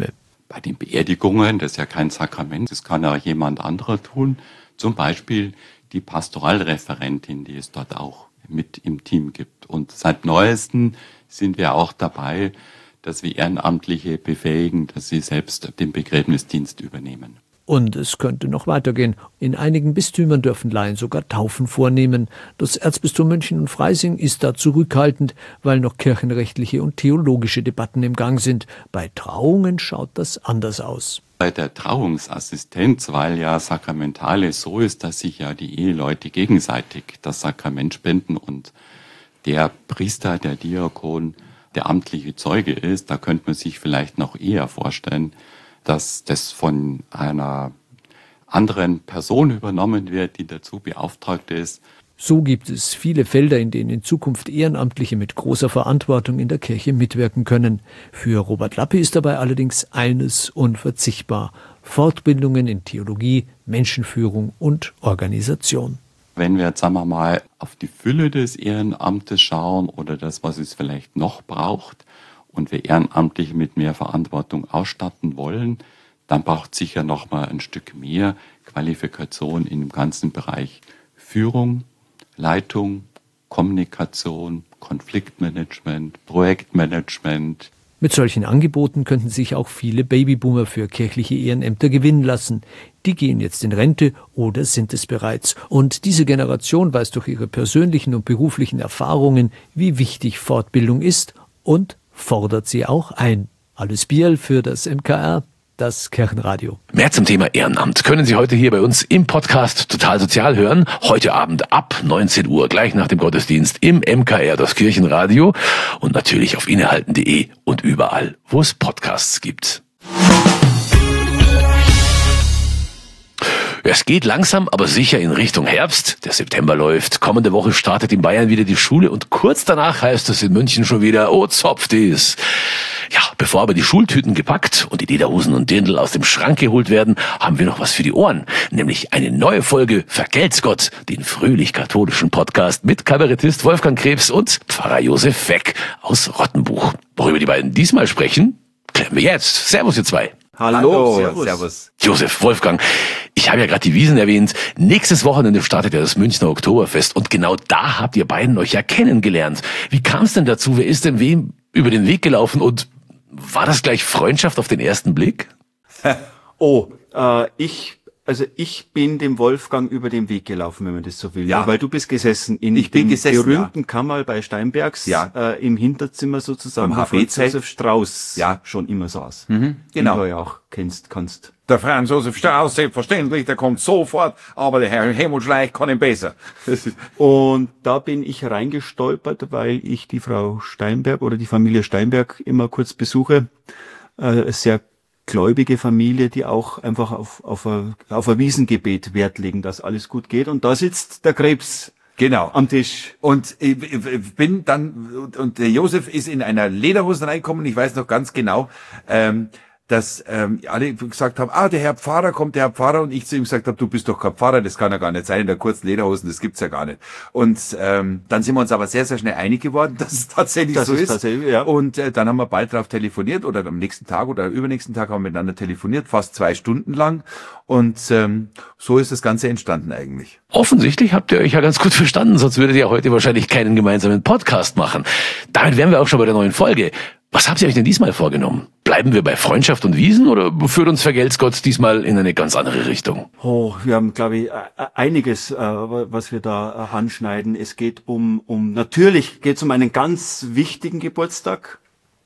Bei den Beerdigungen, das ist ja kein Sakrament, das kann ja jemand anderer tun. Zum Beispiel die Pastoralreferentin, die es dort auch mit im Team gibt. Und seit Neuestem sind wir auch dabei, dass wir Ehrenamtliche befähigen, dass sie selbst den Begräbnisdienst übernehmen. Und es könnte noch weitergehen. In einigen Bistümern dürfen Laien sogar Taufen vornehmen. Das Erzbistum München und Freising ist da zurückhaltend, weil noch kirchenrechtliche und theologische Debatten im Gang sind. Bei Trauungen schaut das anders aus. Bei der Trauungsassistenz, weil ja Sakramentale so ist, dass sich ja die Eheleute gegenseitig das Sakrament spenden und der Priester, der Diakon, der amtliche Zeuge ist, da könnte man sich vielleicht noch eher vorstellen, dass das von einer anderen Person übernommen wird, die dazu beauftragt ist. So gibt es viele Felder, in denen in Zukunft Ehrenamtliche mit großer Verantwortung in der Kirche mitwirken können. Für Robert Lappe ist dabei allerdings eines unverzichtbar: Fortbildungen in Theologie, Menschenführung und Organisation. Wenn wir jetzt, sagen wir mal, auf die Fülle des Ehrenamtes schauen oder das, was es vielleicht noch braucht, und wir Ehrenamtliche mit mehr Verantwortung ausstatten wollen, dann braucht es sicher noch mal ein Stück mehr Qualifikation in dem ganzen Bereich Führung, Leitung, Kommunikation, Konfliktmanagement, Projektmanagement. Mit solchen Angeboten könnten sich auch viele Babyboomer für kirchliche Ehrenämter gewinnen lassen. Die gehen jetzt in Rente oder sind es bereits. Und diese Generation weiß durch ihre persönlichen und beruflichen Erfahrungen, wie wichtig Fortbildung ist und fordert sie auch ein. Alles Biel für das MKR, das Kirchenradio. Mehr zum Thema Ehrenamt können Sie heute hier bei uns im Podcast Total Sozial hören. Heute Abend ab 19 Uhr, gleich nach dem Gottesdienst im MKR, das Kirchenradio. Und natürlich auf innehalten.de und überall, wo es Podcasts gibt. Es geht langsam, aber sicher in Richtung Herbst. Der September läuft. Kommende Woche startet in Bayern wieder die Schule und kurz danach heißt es in München schon wieder, oh, zopft es. Ja, bevor aber die Schultüten gepackt und die Lederhosen und Dirndl aus dem Schrank geholt werden, haben wir noch was für die Ohren. Nämlich eine neue Folge Vergelt's Gott, den fröhlich-katholischen Podcast mit Kabarettist Wolfgang Krebs und Pfarrer Josef Feck aus Rottenbuch. Worüber die beiden diesmal sprechen, klären wir jetzt. Servus, ihr zwei. Hallo, servus. Josef, Wolfgang, ich habe ja gerade die Wiesn erwähnt. Nächstes Wochenende startet ja das Münchner Oktoberfest und genau da habt ihr beiden euch ja kennengelernt. Wie kam es denn dazu? Wer ist denn wem über den Weg gelaufen und war das gleich Freundschaft auf den ersten Blick? Ich bin dem Wolfgang über den Weg gelaufen, wenn man das so will. Ja. Weil du bist gesessen in dem berühmten Kammerl bei Steinbergs, im Hinterzimmer sozusagen, beim wo Josef Strauß schon immer saß. Genau. Den du ja auch kannst. Der Franz Josef Strauß, selbstverständlich, der kommt sofort, aber der Herr Helmut Schleich kann ihn besser. Und da bin ich reingestolpert, weil ich die Frau Steinberg oder die Familie Steinberg immer kurz besuche. Sehr gläubige Familie, die auch einfach auf ein Wiesengebet Wert legen, dass alles gut geht. Und da sitzt der Krebs Genau. am Tisch. Und ich bin dann, und der Josef ist in einer Lederhose reingekommen, ich weiß noch ganz genau, dass alle gesagt haben, der Herr Pfarrer kommt, der Herr Pfarrer, und ich zu ihm gesagt habe, du bist doch kein Pfarrer, das kann ja gar nicht sein, in der kurzen Lederhosen, das gibt's ja gar nicht. Und dann sind wir uns aber sehr, sehr schnell einig geworden, dass es tatsächlich so ist. Ja. Und dann haben wir bald darauf telefoniert, oder am nächsten Tag oder übernächsten Tag haben wir miteinander telefoniert, fast 2 Stunden lang. Und so ist das Ganze entstanden eigentlich. Offensichtlich habt ihr euch ja ganz gut verstanden, sonst würdet ihr heute wahrscheinlich keinen gemeinsamen Podcast machen. Damit wären wir auch schon bei der neuen Folge. Was habt ihr euch denn diesmal vorgenommen? Bleiben wir bei Freundschaft und Wiesen oder führt uns Vergelt's Gott diesmal in eine ganz andere Richtung? Wir haben, glaube ich, einiges, was wir da anschneiden. Es geht natürlich geht es um einen ganz wichtigen Geburtstag.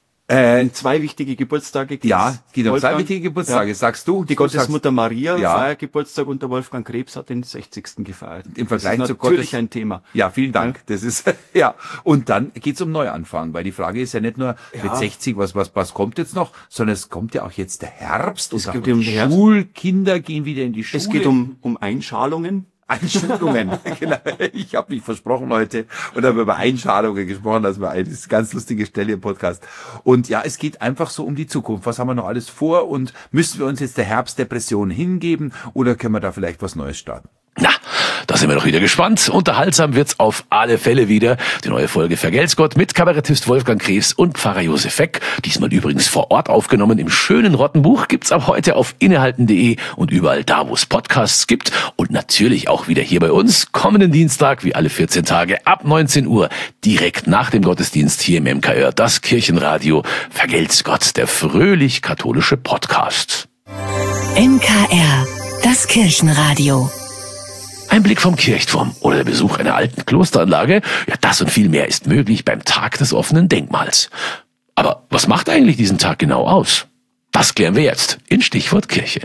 2 wichtige Geburtstage. Ja, es geht um 2 wichtige Geburtstage, sagst du? Die Gottesmutter Maria Ja. feiert Geburtstag und der Wolfgang Krebs hat den 60. gefeiert. Im Vergleich das ist zu natürlich ein Thema. Ja, vielen Dank. Das ist, ja. Und dann geht's um Neuanfang, weil die Frage ist ja nicht nur mit 60, was kommt jetzt noch, sondern es kommt ja auch jetzt der Herbst Es und geht die um den Herbst. Schulkinder gehen wieder in die Schule. Es geht um Einschalungen. Einschulungen. Genau. Ich habe mich versprochen heute und habe über Einschalungen gesprochen. Das war eine ganz lustige Stelle im Podcast. Und ja, es geht einfach so um die Zukunft. Was haben wir noch alles vor und müssen wir uns jetzt der Herbstdepression hingeben oder können wir da vielleicht was Neues starten? Da Da sind wir doch wieder gespannt. Unterhaltsam wird's auf alle Fälle wieder. Die neue Folge Vergelt's Gott mit Kabarettist Wolfgang Krees und Pfarrer Josef Feck. Diesmal übrigens vor Ort aufgenommen im schönen Rottenbuch. Gibt's ab heute auf innehalten.de und überall da, wo es Podcasts gibt. Und natürlich auch wieder hier bei uns. Kommenden Dienstag, wie alle 14 Tage, ab 19 Uhr, direkt nach dem Gottesdienst hier im MKR, das Kirchenradio. Vergelt's Gott, der fröhlich-katholische Podcast. MKR, das Kirchenradio. Ein Blick vom Kirchturm oder der Besuch einer alten Klosteranlage, ja, das und viel mehr ist möglich beim Tag des offenen Denkmals. Aber was macht eigentlich diesen Tag genau aus? Das klären wir jetzt in Stichwort Kirche.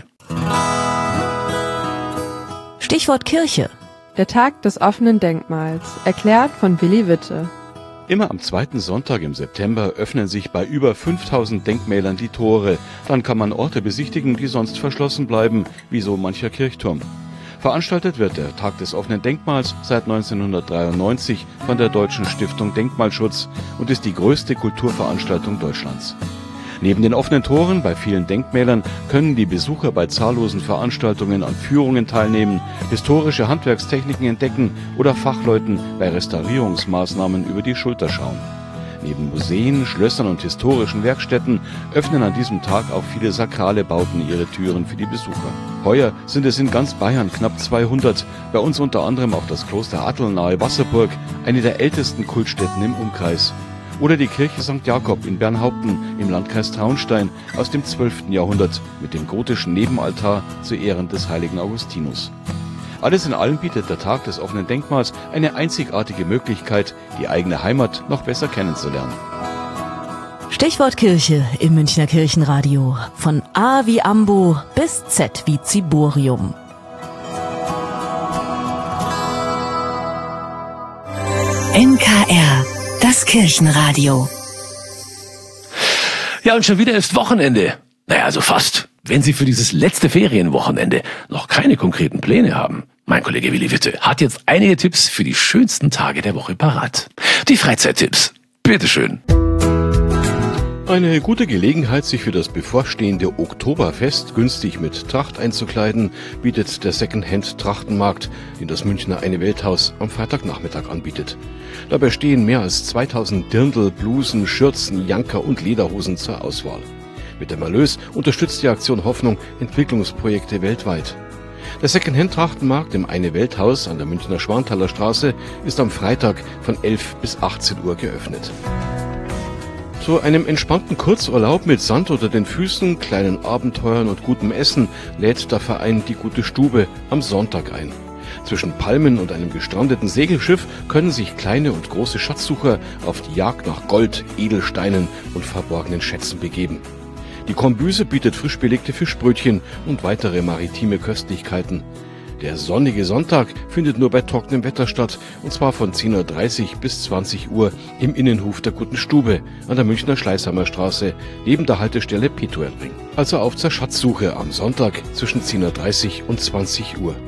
Stichwort Kirche. Der Tag des offenen Denkmals, erklärt von Willi Witte. Immer am zweiten Sonntag im September öffnen sich bei über 5000 Denkmälern die Tore. Dann kann man Orte besichtigen, die sonst verschlossen bleiben, wie so mancher Kirchturm. Veranstaltet wird der Tag des offenen Denkmals seit 1993 von der Deutschen Stiftung Denkmalschutz und ist die größte Kulturveranstaltung Deutschlands. Neben den offenen Toren bei vielen Denkmälern können die Besucher bei zahllosen Veranstaltungen an Führungen teilnehmen, historische Handwerkstechniken entdecken oder Fachleuten bei Restaurierungsmaßnahmen über die Schulter schauen. Neben Museen, Schlössern und historischen Werkstätten öffnen an diesem Tag auch viele sakrale Bauten ihre Türen für die Besucher. Heuer sind es in ganz Bayern knapp 200, bei uns unter anderem auch das Kloster Attel nahe Wasserburg, eine der ältesten Kultstätten im Umkreis. Oder die Kirche St. Jakob in Bernhaupten im Landkreis Traunstein aus dem 12. Jahrhundert mit dem gotischen Nebenaltar zu Ehren des heiligen Augustinus. Alles in allem bietet der Tag des offenen Denkmals eine einzigartige Möglichkeit, die eigene Heimat noch besser kennenzulernen. Stichwort Kirche im Münchner Kirchenradio. Von A wie Ambo bis Z wie Ziborium. MKR, das Kirchenradio. Ja, und schon wieder ist Wochenende. Naja, also fast. Wenn Sie für dieses letzte Ferienwochenende noch keine konkreten Pläne haben, mein Kollege Willi Witte hat jetzt einige Tipps für die schönsten Tage der Woche parat. Die Freizeittipps. Bitteschön. Eine gute Gelegenheit, sich für das bevorstehende Oktoberfest günstig mit Tracht einzukleiden, bietet der Secondhand-Trachtenmarkt, den das Münchner Eine Welthaus am Freitagnachmittag anbietet. Dabei stehen mehr als 2000 Dirndl, Blusen, Schürzen, Janker und Lederhosen zur Auswahl. Mit dem Erlös unterstützt die Aktion Hoffnung Entwicklungsprojekte weltweit. Der Secondhand-Trachtenmarkt im Eine Welthaus an der Münchner Schwanthaler Straße ist am Freitag von 11 bis 18 Uhr geöffnet. Zu einem entspannten Kurzurlaub mit Sand unter den Füßen, kleinen Abenteuern und gutem Essen lädt der Verein Die Gute Stube am Sonntag ein. Zwischen Palmen und einem gestrandeten Segelschiff können sich kleine und große Schatzsucher auf die Jagd nach Gold, Edelsteinen und verborgenen Schätzen begeben. Die Kombüse bietet frisch belegte Fischbrötchen und weitere maritime Köstlichkeiten. Der sonnige Sonntag findet nur bei trockenem Wetter statt, und zwar von 10.30 Uhr bis 20 Uhr im Innenhof der Guten Stube an der Münchner Schleißheimer Straße neben der Haltestelle Petuelring. Also auf zur Schatzsuche am Sonntag zwischen 10.30 Uhr und 20 Uhr.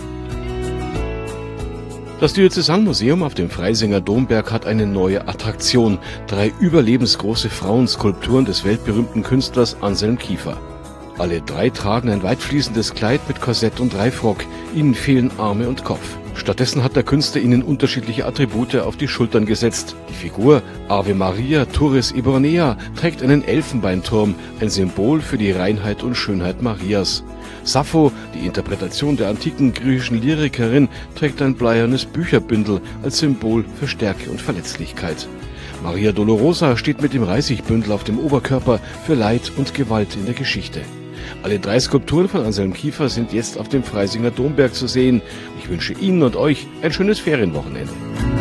Das Diözesanmuseum auf dem Freisinger Domberg hat eine neue Attraktion. 3 überlebensgroße Frauenskulpturen des weltberühmten Künstlers Anselm Kiefer. Alle 3 tragen ein weitfließendes Kleid mit Korsett und Reifrock. Ihnen fehlen Arme und Kopf. Stattdessen hat der Künstler ihnen unterschiedliche Attribute auf die Schultern gesetzt. Die Figur Ave Maria Turris Ibornea trägt einen Elfenbeinturm, ein Symbol für die Reinheit und Schönheit Marias. Sappho, die Interpretation der antiken griechischen Lyrikerin, trägt ein bleiernes Bücherbündel als Symbol für Stärke und Verletzlichkeit. Maria Dolorosa steht mit dem Reisigbündel auf dem Oberkörper für Leid und Gewalt in der Geschichte. Alle 3 Skulpturen von Anselm Kiefer sind jetzt auf dem Freisinger Domberg zu sehen. Ich wünsche Ihnen und euch ein schönes Ferienwochenende.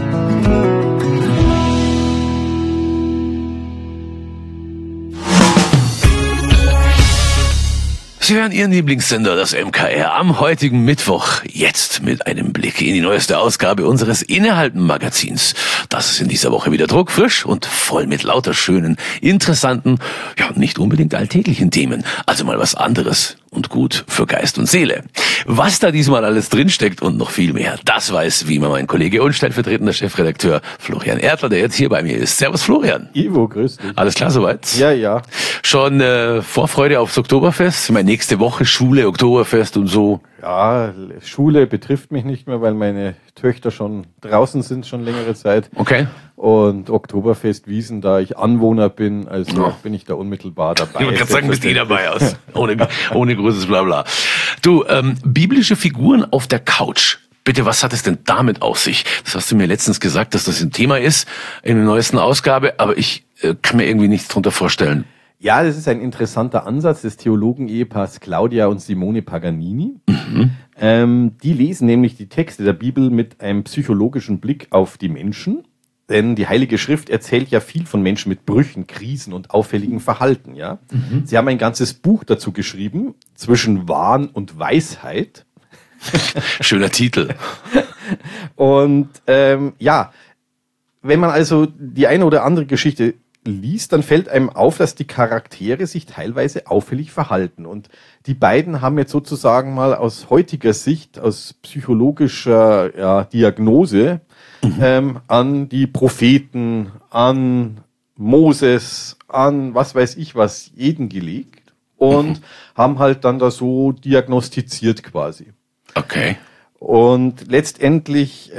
Sie hören Ihren Lieblingssender, das MKR, am heutigen Mittwoch. Jetzt mit einem Blick in die neueste Ausgabe unseres Innehalten-Magazins. Das ist in dieser Woche wieder druckfrisch und voll mit lauter schönen, interessanten, ja, nicht unbedingt alltäglichen Themen. Also mal was anderes und gut für Geist und Seele. Was da diesmal alles drinsteckt und noch viel mehr, das weiß wie immer mein Kollege und stellvertretender Chefredakteur Florian Erdler, der jetzt hier bei mir ist. Servus Florian. Ivo, grüß dich. Alles klar soweit? Ja, ja. Schon Vorfreude aufs Oktoberfest? Ich meine, nächste Woche Schule, Oktoberfest und so. Ja, Schule betrifft mich nicht mehr, weil meine Töchter schon draußen sind, schon längere Zeit. Okay. Und Oktoberfest Wiesn, da ich Anwohner bin, also bin ich da unmittelbar dabei. Ich wollte gerade sagen, bist du dabei aus. Ohne großes Blabla. Du, biblische Figuren auf der Couch. Bitte, was hat es denn damit auf sich? Das hast du mir letztens gesagt, dass das ein Thema ist in der neuesten Ausgabe, aber ich kann mir irgendwie nichts drunter vorstellen. Ja, das ist ein interessanter Ansatz des Theologen-Ehepaars Claudia und Simone Paganini. Die lesen nämlich die Texte der Bibel mit einem psychologischen Blick auf die Menschen. Denn die Heilige Schrift erzählt ja viel von Menschen mit Brüchen, Krisen und auffälligen Verhalten. Ja? Sie haben ein ganzes Buch dazu geschrieben, zwischen Wahn und Weisheit. Schöner Titel. Und ja, wenn man also die eine oder andere Geschichte liest, dann fällt einem auf, dass die Charaktere sich teilweise auffällig verhalten. Und die beiden haben jetzt sozusagen mal aus heutiger Sicht, aus psychologischer Diagnose an die Propheten, an Moses, an was weiß ich was, jeden gelegt und haben halt dann da so diagnostiziert quasi. Okay. Und letztendlich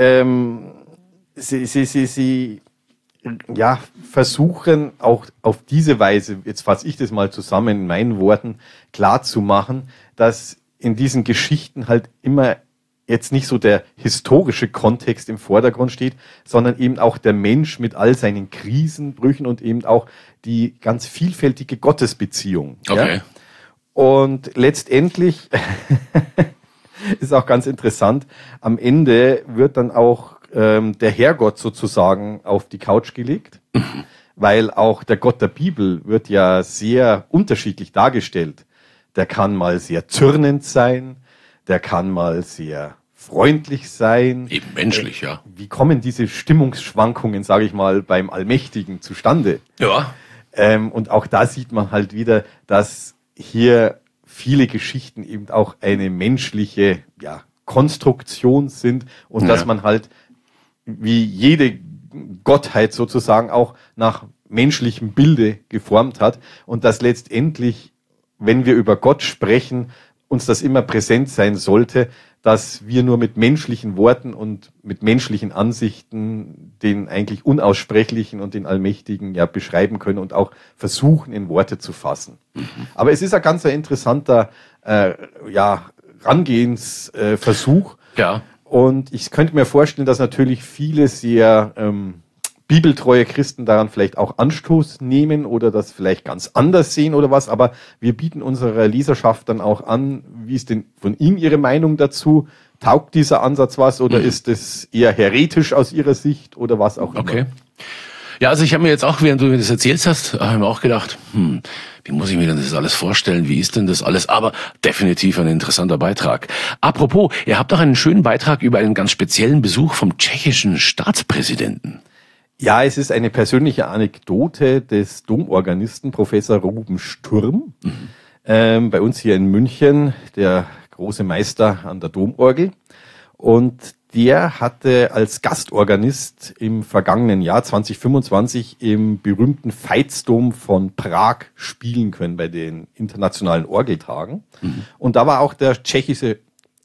sie versuchen auch auf diese Weise, jetzt fasse ich das mal zusammen in meinen Worten, klar zu machen, dass in diesen Geschichten halt immer jetzt nicht so der historische Kontext im Vordergrund steht, sondern eben auch der Mensch mit all seinen Krisen, Brüchen und eben auch die ganz vielfältige Gottesbeziehung. Okay. Ja? Und letztendlich ist auch ganz interessant, am Ende wird dann auch der Herrgott sozusagen auf die Couch gelegt, weil auch der Gott der Bibel wird ja sehr unterschiedlich dargestellt. Der kann mal sehr zürnend sein, der kann mal sehr freundlich sein. Eben menschlich, ja. Wie kommen diese Stimmungsschwankungen, sage ich mal, beim Allmächtigen zustande? Ja. Und auch da sieht man halt wieder, dass hier viele Geschichten eben auch eine menschliche Konstruktion sind und dass man halt wie jede Gottheit sozusagen auch nach menschlichem Bilde geformt hat und dass letztendlich, wenn wir über Gott sprechen, uns das immer präsent sein sollte, dass wir nur mit menschlichen Worten und mit menschlichen Ansichten den eigentlich Unaussprechlichen und den Allmächtigen beschreiben können und auch versuchen, in Worte zu fassen. Aber es ist ein ganz interessanter Rangehensversuch. Ja. Und ich könnte mir vorstellen, dass natürlich viele sehr bibeltreue Christen daran vielleicht auch Anstoß nehmen oder das vielleicht ganz anders sehen oder was. Aber wir bieten unserer Leserschaft dann auch an, wie ist denn von Ihnen Ihre Meinung dazu? Taugt dieser Ansatz was oder ist es eher heretisch aus Ihrer Sicht oder was auch immer? Okay. Ja, also ich habe mir jetzt auch, während du mir das erzählt hast, habe ich mir auch gedacht, wie muss ich mir denn das alles vorstellen? Wie ist denn das alles? Aber definitiv ein interessanter Beitrag. Apropos, ihr habt auch einen schönen Beitrag über einen ganz speziellen Besuch vom tschechischen Staatspräsidenten. Ja, es ist eine persönliche Anekdote des Domorganisten Professor Ruben Sturm. Bei uns hier in München, der große Meister an der Domorgel. Und der hatte als Gastorganist im vergangenen Jahr 2025 im berühmten Veitsdom von Prag spielen können bei den internationalen Orgeltagen. Und da war auch der tschechische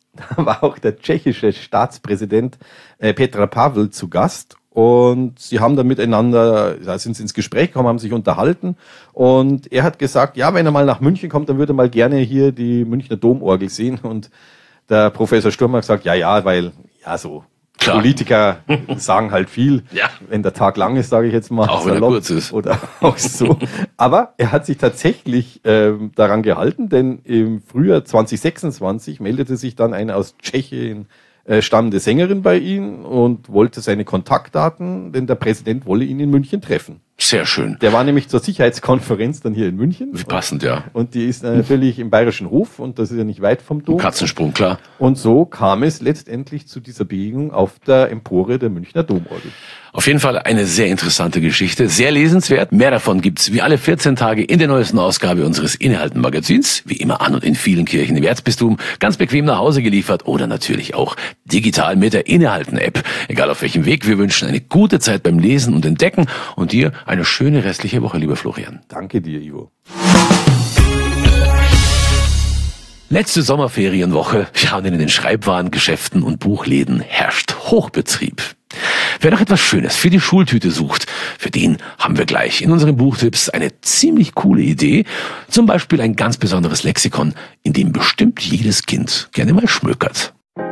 Staatspräsident Petr Pavel zu Gast. Und sie haben dann miteinander, da sind sie ins Gespräch gekommen, haben sich unterhalten. Und er hat gesagt, ja, wenn er mal nach München kommt, dann würde er mal gerne hier die Münchner Domorgel sehen. Und der Professor Sturm hat gesagt, weil so klar. Politiker sagen halt viel, wenn der Tag lang ist, sage ich jetzt mal. Auch wenn er kurz ist. Oder auch so. Aber er hat sich tatsächlich daran gehalten, denn im Frühjahr 2026 meldete sich dann eine aus Tschechien stammende Sängerin bei ihm und wollte seine Kontaktdaten, denn der Präsident wolle ihn in München treffen. Sehr schön. Der war nämlich zur Sicherheitskonferenz dann hier in München. Wie passend, ja. Und die ist natürlich im Bayerischen Hof und das ist ja nicht weit vom Dom. Katzensprung, klar. Und so kam es letztendlich zu dieser Begegnung auf der Empore der Münchner Domorgel. Auf jeden Fall eine sehr interessante Geschichte, sehr lesenswert. Mehr davon gibt's wie alle 14 Tage in der neuesten Ausgabe unseres Innehalten-Magazins, wie immer an und in vielen Kirchen im Erzbistum, ganz bequem nach Hause geliefert oder natürlich auch digital mit der Innehalten-App. Egal auf welchem Weg, wir wünschen eine gute Zeit beim Lesen und Entdecken und dir eine schöne restliche Woche, lieber Florian. Danke dir, Ivo. Letzte Sommerferienwoche, ja, und in den Schreibwarengeschäften und Buchläden herrscht Hochbetrieb. Wer noch etwas Schönes für die Schultüte sucht, für den haben wir gleich in unseren Buchtipps eine ziemlich coole Idee. Zum Beispiel ein ganz besonderes Lexikon, in dem bestimmt jedes Kind gerne mal schmökert.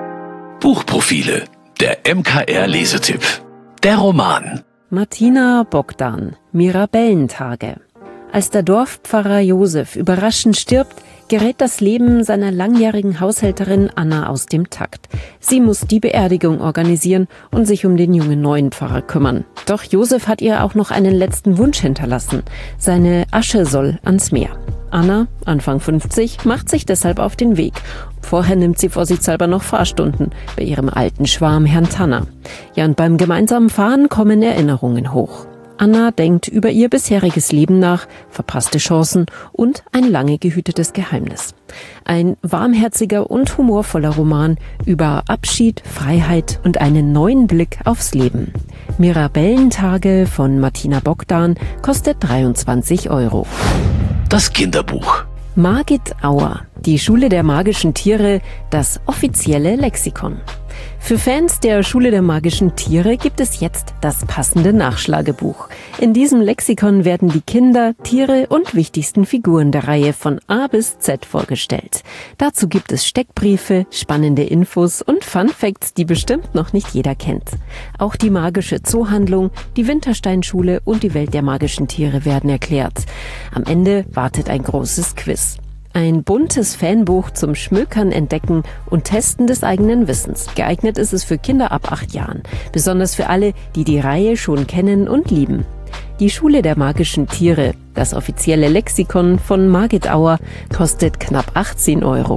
Buchprofile, der MKR-Lesetipp. Der Roman. Martina Bogdan, Mirabellentage. Als der Dorfpfarrer Josef überraschend stirbt, gerät das Leben seiner langjährigen Haushälterin Anna aus dem Takt. Sie muss die Beerdigung organisieren und sich um den jungen neuen Pfarrer kümmern. Doch Josef hat ihr auch noch einen letzten Wunsch hinterlassen. Seine Asche soll ans Meer. Anna, Anfang 50, macht sich deshalb auf den Weg. Vorher nimmt sie vorsichtshalber noch Fahrstunden bei ihrem alten Schwarm Herrn Tanner. Ja, und beim gemeinsamen Fahren kommen Erinnerungen hoch. Anna denkt über ihr bisheriges Leben nach, verpasste Chancen und ein lange gehütetes Geheimnis. Ein warmherziger und humorvoller Roman über Abschied, Freiheit und einen neuen Blick aufs Leben. Mirabellentage von Martina Bogdan kostet 23 €. Das Kinderbuch. Margit Auer, die Schule der magischen Tiere, das offizielle Lexikon. Für Fans der Schule der magischen Tiere gibt es jetzt das passende Nachschlagebuch. In diesem Lexikon werden die Kinder, Tiere und wichtigsten Figuren der Reihe von A bis Z vorgestellt. Dazu gibt es Steckbriefe, spannende Infos und Funfacts, die bestimmt noch nicht jeder kennt. Auch die magische Zoohandlung, die Wintersteinschule und die Welt der magischen Tiere werden erklärt. Am Ende wartet ein großes Quiz. Ein buntes Fanbuch zum Schmökern, Entdecken und Testen des eigenen Wissens. Geeignet ist es für Kinder ab 8 Jahren. Besonders für alle, die die Reihe schon kennen und lieben. Die Schule der magischen Tiere, das offizielle Lexikon von Margit Auer, kostet knapp 18 €.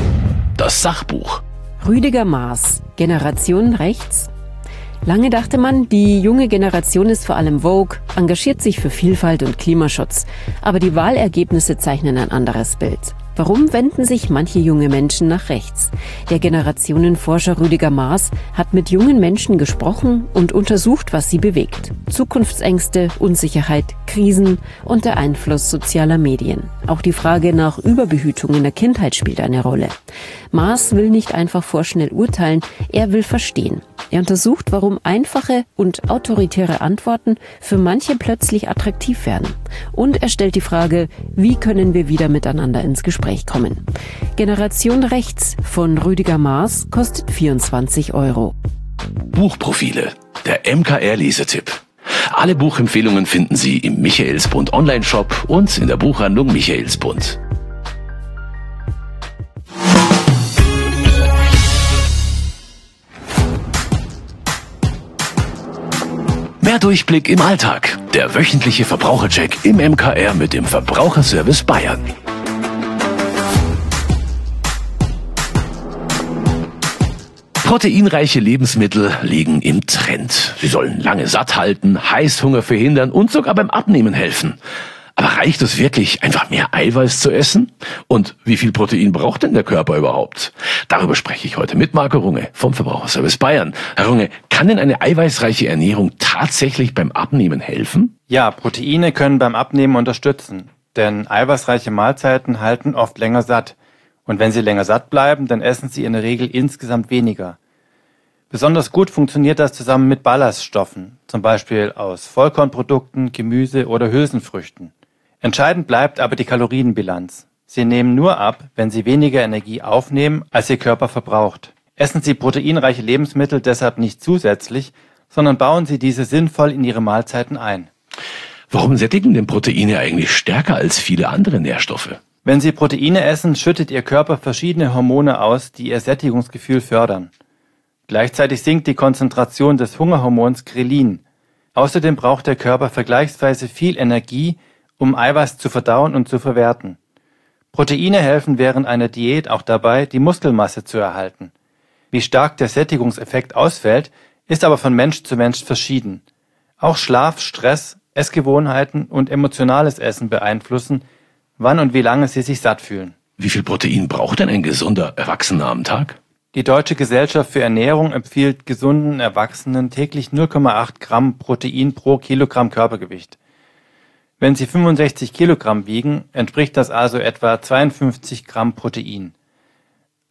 Das Sachbuch. Rüdiger Maas, Generation Rechts. Lange dachte man, die junge Generation ist vor allem Vogue, engagiert sich für Vielfalt und Klimaschutz. Aber die Wahlergebnisse zeichnen ein anderes Bild. Warum wenden sich manche junge Menschen nach rechts? Der Generationenforscher Rüdiger Maas hat mit jungen Menschen gesprochen und untersucht, was sie bewegt. Zukunftsängste, Unsicherheit, Krisen und der Einfluss sozialer Medien. Auch die Frage nach Überbehütung in der Kindheit spielt eine Rolle. Maas will nicht einfach vorschnell urteilen, er will verstehen. Er untersucht, warum einfache und autoritäre Antworten für manche plötzlich attraktiv werden. Und er stellt die Frage, wie können wir wieder miteinander ins Gespräch kommen? Generation Rechts von Rüdiger Maas kostet 24 €. Buchprofile, der MKR-Lesetipp. Alle Buchempfehlungen finden Sie im Michaelsbund Online-Shop und in der Buchhandlung Michaelsbund. Mehr Durchblick im Alltag. Der wöchentliche Verbrauchercheck im MKR mit dem Verbraucherservice Bayern. Proteinreiche Lebensmittel liegen im Trend. Sie sollen lange satt halten, Heißhunger verhindern und sogar beim Abnehmen helfen. Aber reicht es wirklich, einfach mehr Eiweiß zu essen? Und wie viel Protein braucht denn der Körper überhaupt? Darüber spreche ich heute mit Marco Runge vom Verbraucherservice Bayern. Herr Runge, kann denn eine eiweißreiche Ernährung tatsächlich beim Abnehmen helfen? Ja, Proteine können beim Abnehmen unterstützen. Denn eiweißreiche Mahlzeiten halten oft länger satt. Und wenn Sie länger satt bleiben, dann essen Sie in der Regel insgesamt weniger. Besonders gut funktioniert das zusammen mit Ballaststoffen, zum Beispiel aus Vollkornprodukten, Gemüse oder Hülsenfrüchten. Entscheidend bleibt aber die Kalorienbilanz. Sie nehmen nur ab, wenn Sie weniger Energie aufnehmen, als Ihr Körper verbraucht. Essen Sie proteinreiche Lebensmittel deshalb nicht zusätzlich, sondern bauen Sie diese sinnvoll in Ihre Mahlzeiten ein. Warum sättigen denn Proteine eigentlich stärker als viele andere Nährstoffe? Wenn Sie Proteine essen, schüttet Ihr Körper verschiedene Hormone aus, die Ihr Sättigungsgefühl fördern. Gleichzeitig sinkt die Konzentration des Hungerhormons Grelin. Außerdem braucht der Körper vergleichsweise viel Energie, um Eiweiß zu verdauen und zu verwerten. Proteine helfen während einer Diät auch dabei, die Muskelmasse zu erhalten. Wie stark der Sättigungseffekt ausfällt, ist aber von Mensch zu Mensch verschieden. Auch Schlaf, Stress, Essgewohnheiten und emotionales Essen beeinflussen, wann und wie lange Sie sich satt fühlen. Wie viel Protein braucht denn ein gesunder Erwachsener am Tag? Die Deutsche Gesellschaft für Ernährung empfiehlt gesunden Erwachsenen täglich 0,8 Gramm Protein pro Kilogramm Körpergewicht. Wenn Sie 65 Kilogramm wiegen, entspricht das also etwa 52 Gramm Protein.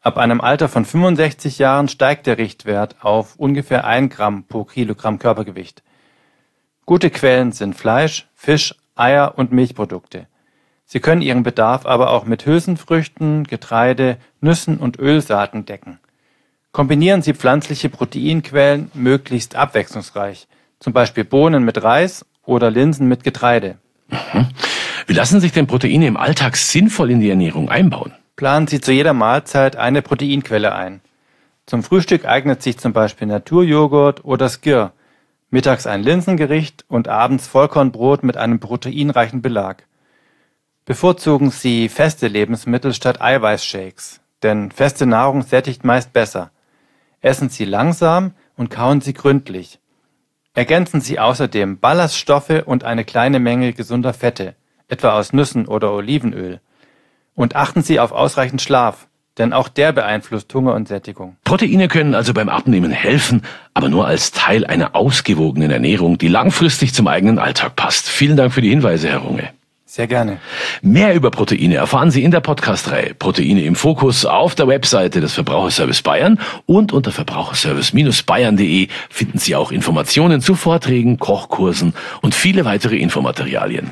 Ab einem Alter von 65 Jahren steigt der Richtwert auf ungefähr 1 Gramm pro Kilogramm Körpergewicht. Gute Quellen sind Fleisch, Fisch, Eier und Milchprodukte. Sie können ihren Bedarf aber auch mit Hülsenfrüchten, Getreide, Nüssen und Ölsaaten decken. Kombinieren Sie pflanzliche Proteinquellen möglichst abwechslungsreich, zum Beispiel Bohnen mit Reis oder Linsen mit Getreide. Wie lassen sich denn Proteine im Alltag sinnvoll in die Ernährung einbauen? Planen Sie zu jeder Mahlzeit eine Proteinquelle ein. Zum Frühstück eignet sich zum Beispiel Naturjoghurt oder Skyr, mittags ein Linsengericht und abends Vollkornbrot mit einem proteinreichen Belag. Bevorzugen Sie feste Lebensmittel statt Eiweißshakes, denn feste Nahrung sättigt meist besser. Essen Sie langsam und kauen Sie gründlich. Ergänzen Sie außerdem Ballaststoffe und eine kleine Menge gesunder Fette, etwa aus Nüssen oder Olivenöl. Und achten Sie auf ausreichend Schlaf, denn auch der beeinflusst Hunger und Sättigung. Proteine können also beim Abnehmen helfen, aber nur als Teil einer ausgewogenen Ernährung, die langfristig zum eigenen Alltag passt. Vielen Dank für die Hinweise, Herr Runge. Sehr gerne. Mehr über Proteine erfahren Sie in der Podcast-Reihe Proteine im Fokus auf der Webseite des Verbraucherservice Bayern und unter verbraucherservice-bayern.de finden Sie auch Informationen zu Vorträgen, Kochkursen und viele weitere Infomaterialien.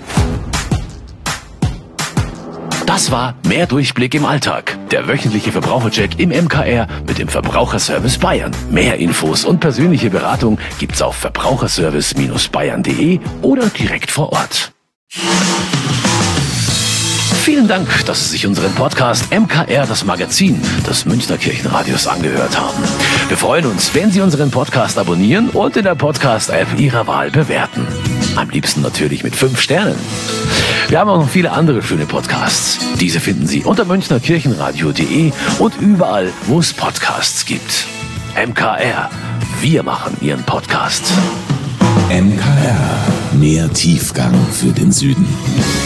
Das war Mehr Durchblick im Alltag, der wöchentliche Verbrauchercheck im MKR mit dem Verbraucherservice Bayern. Mehr Infos und persönliche Beratung gibt's auf verbraucherservice-bayern.de oder direkt vor Ort. Vielen Dank, dass Sie sich unseren Podcast MKR, das Magazin des Münchner Kirchenradios, angehört haben. Wir freuen uns, wenn Sie unseren Podcast abonnieren und in der Podcast-App Ihrer Wahl bewerten. Am liebsten natürlich mit 5 Sternen. Wir haben auch noch viele andere schöne Podcasts. Diese finden Sie unter münchnerkirchenradio.de und überall, wo es Podcasts gibt. MKR, wir machen Ihren Podcast. MKR, mehr Tiefgang für den Süden.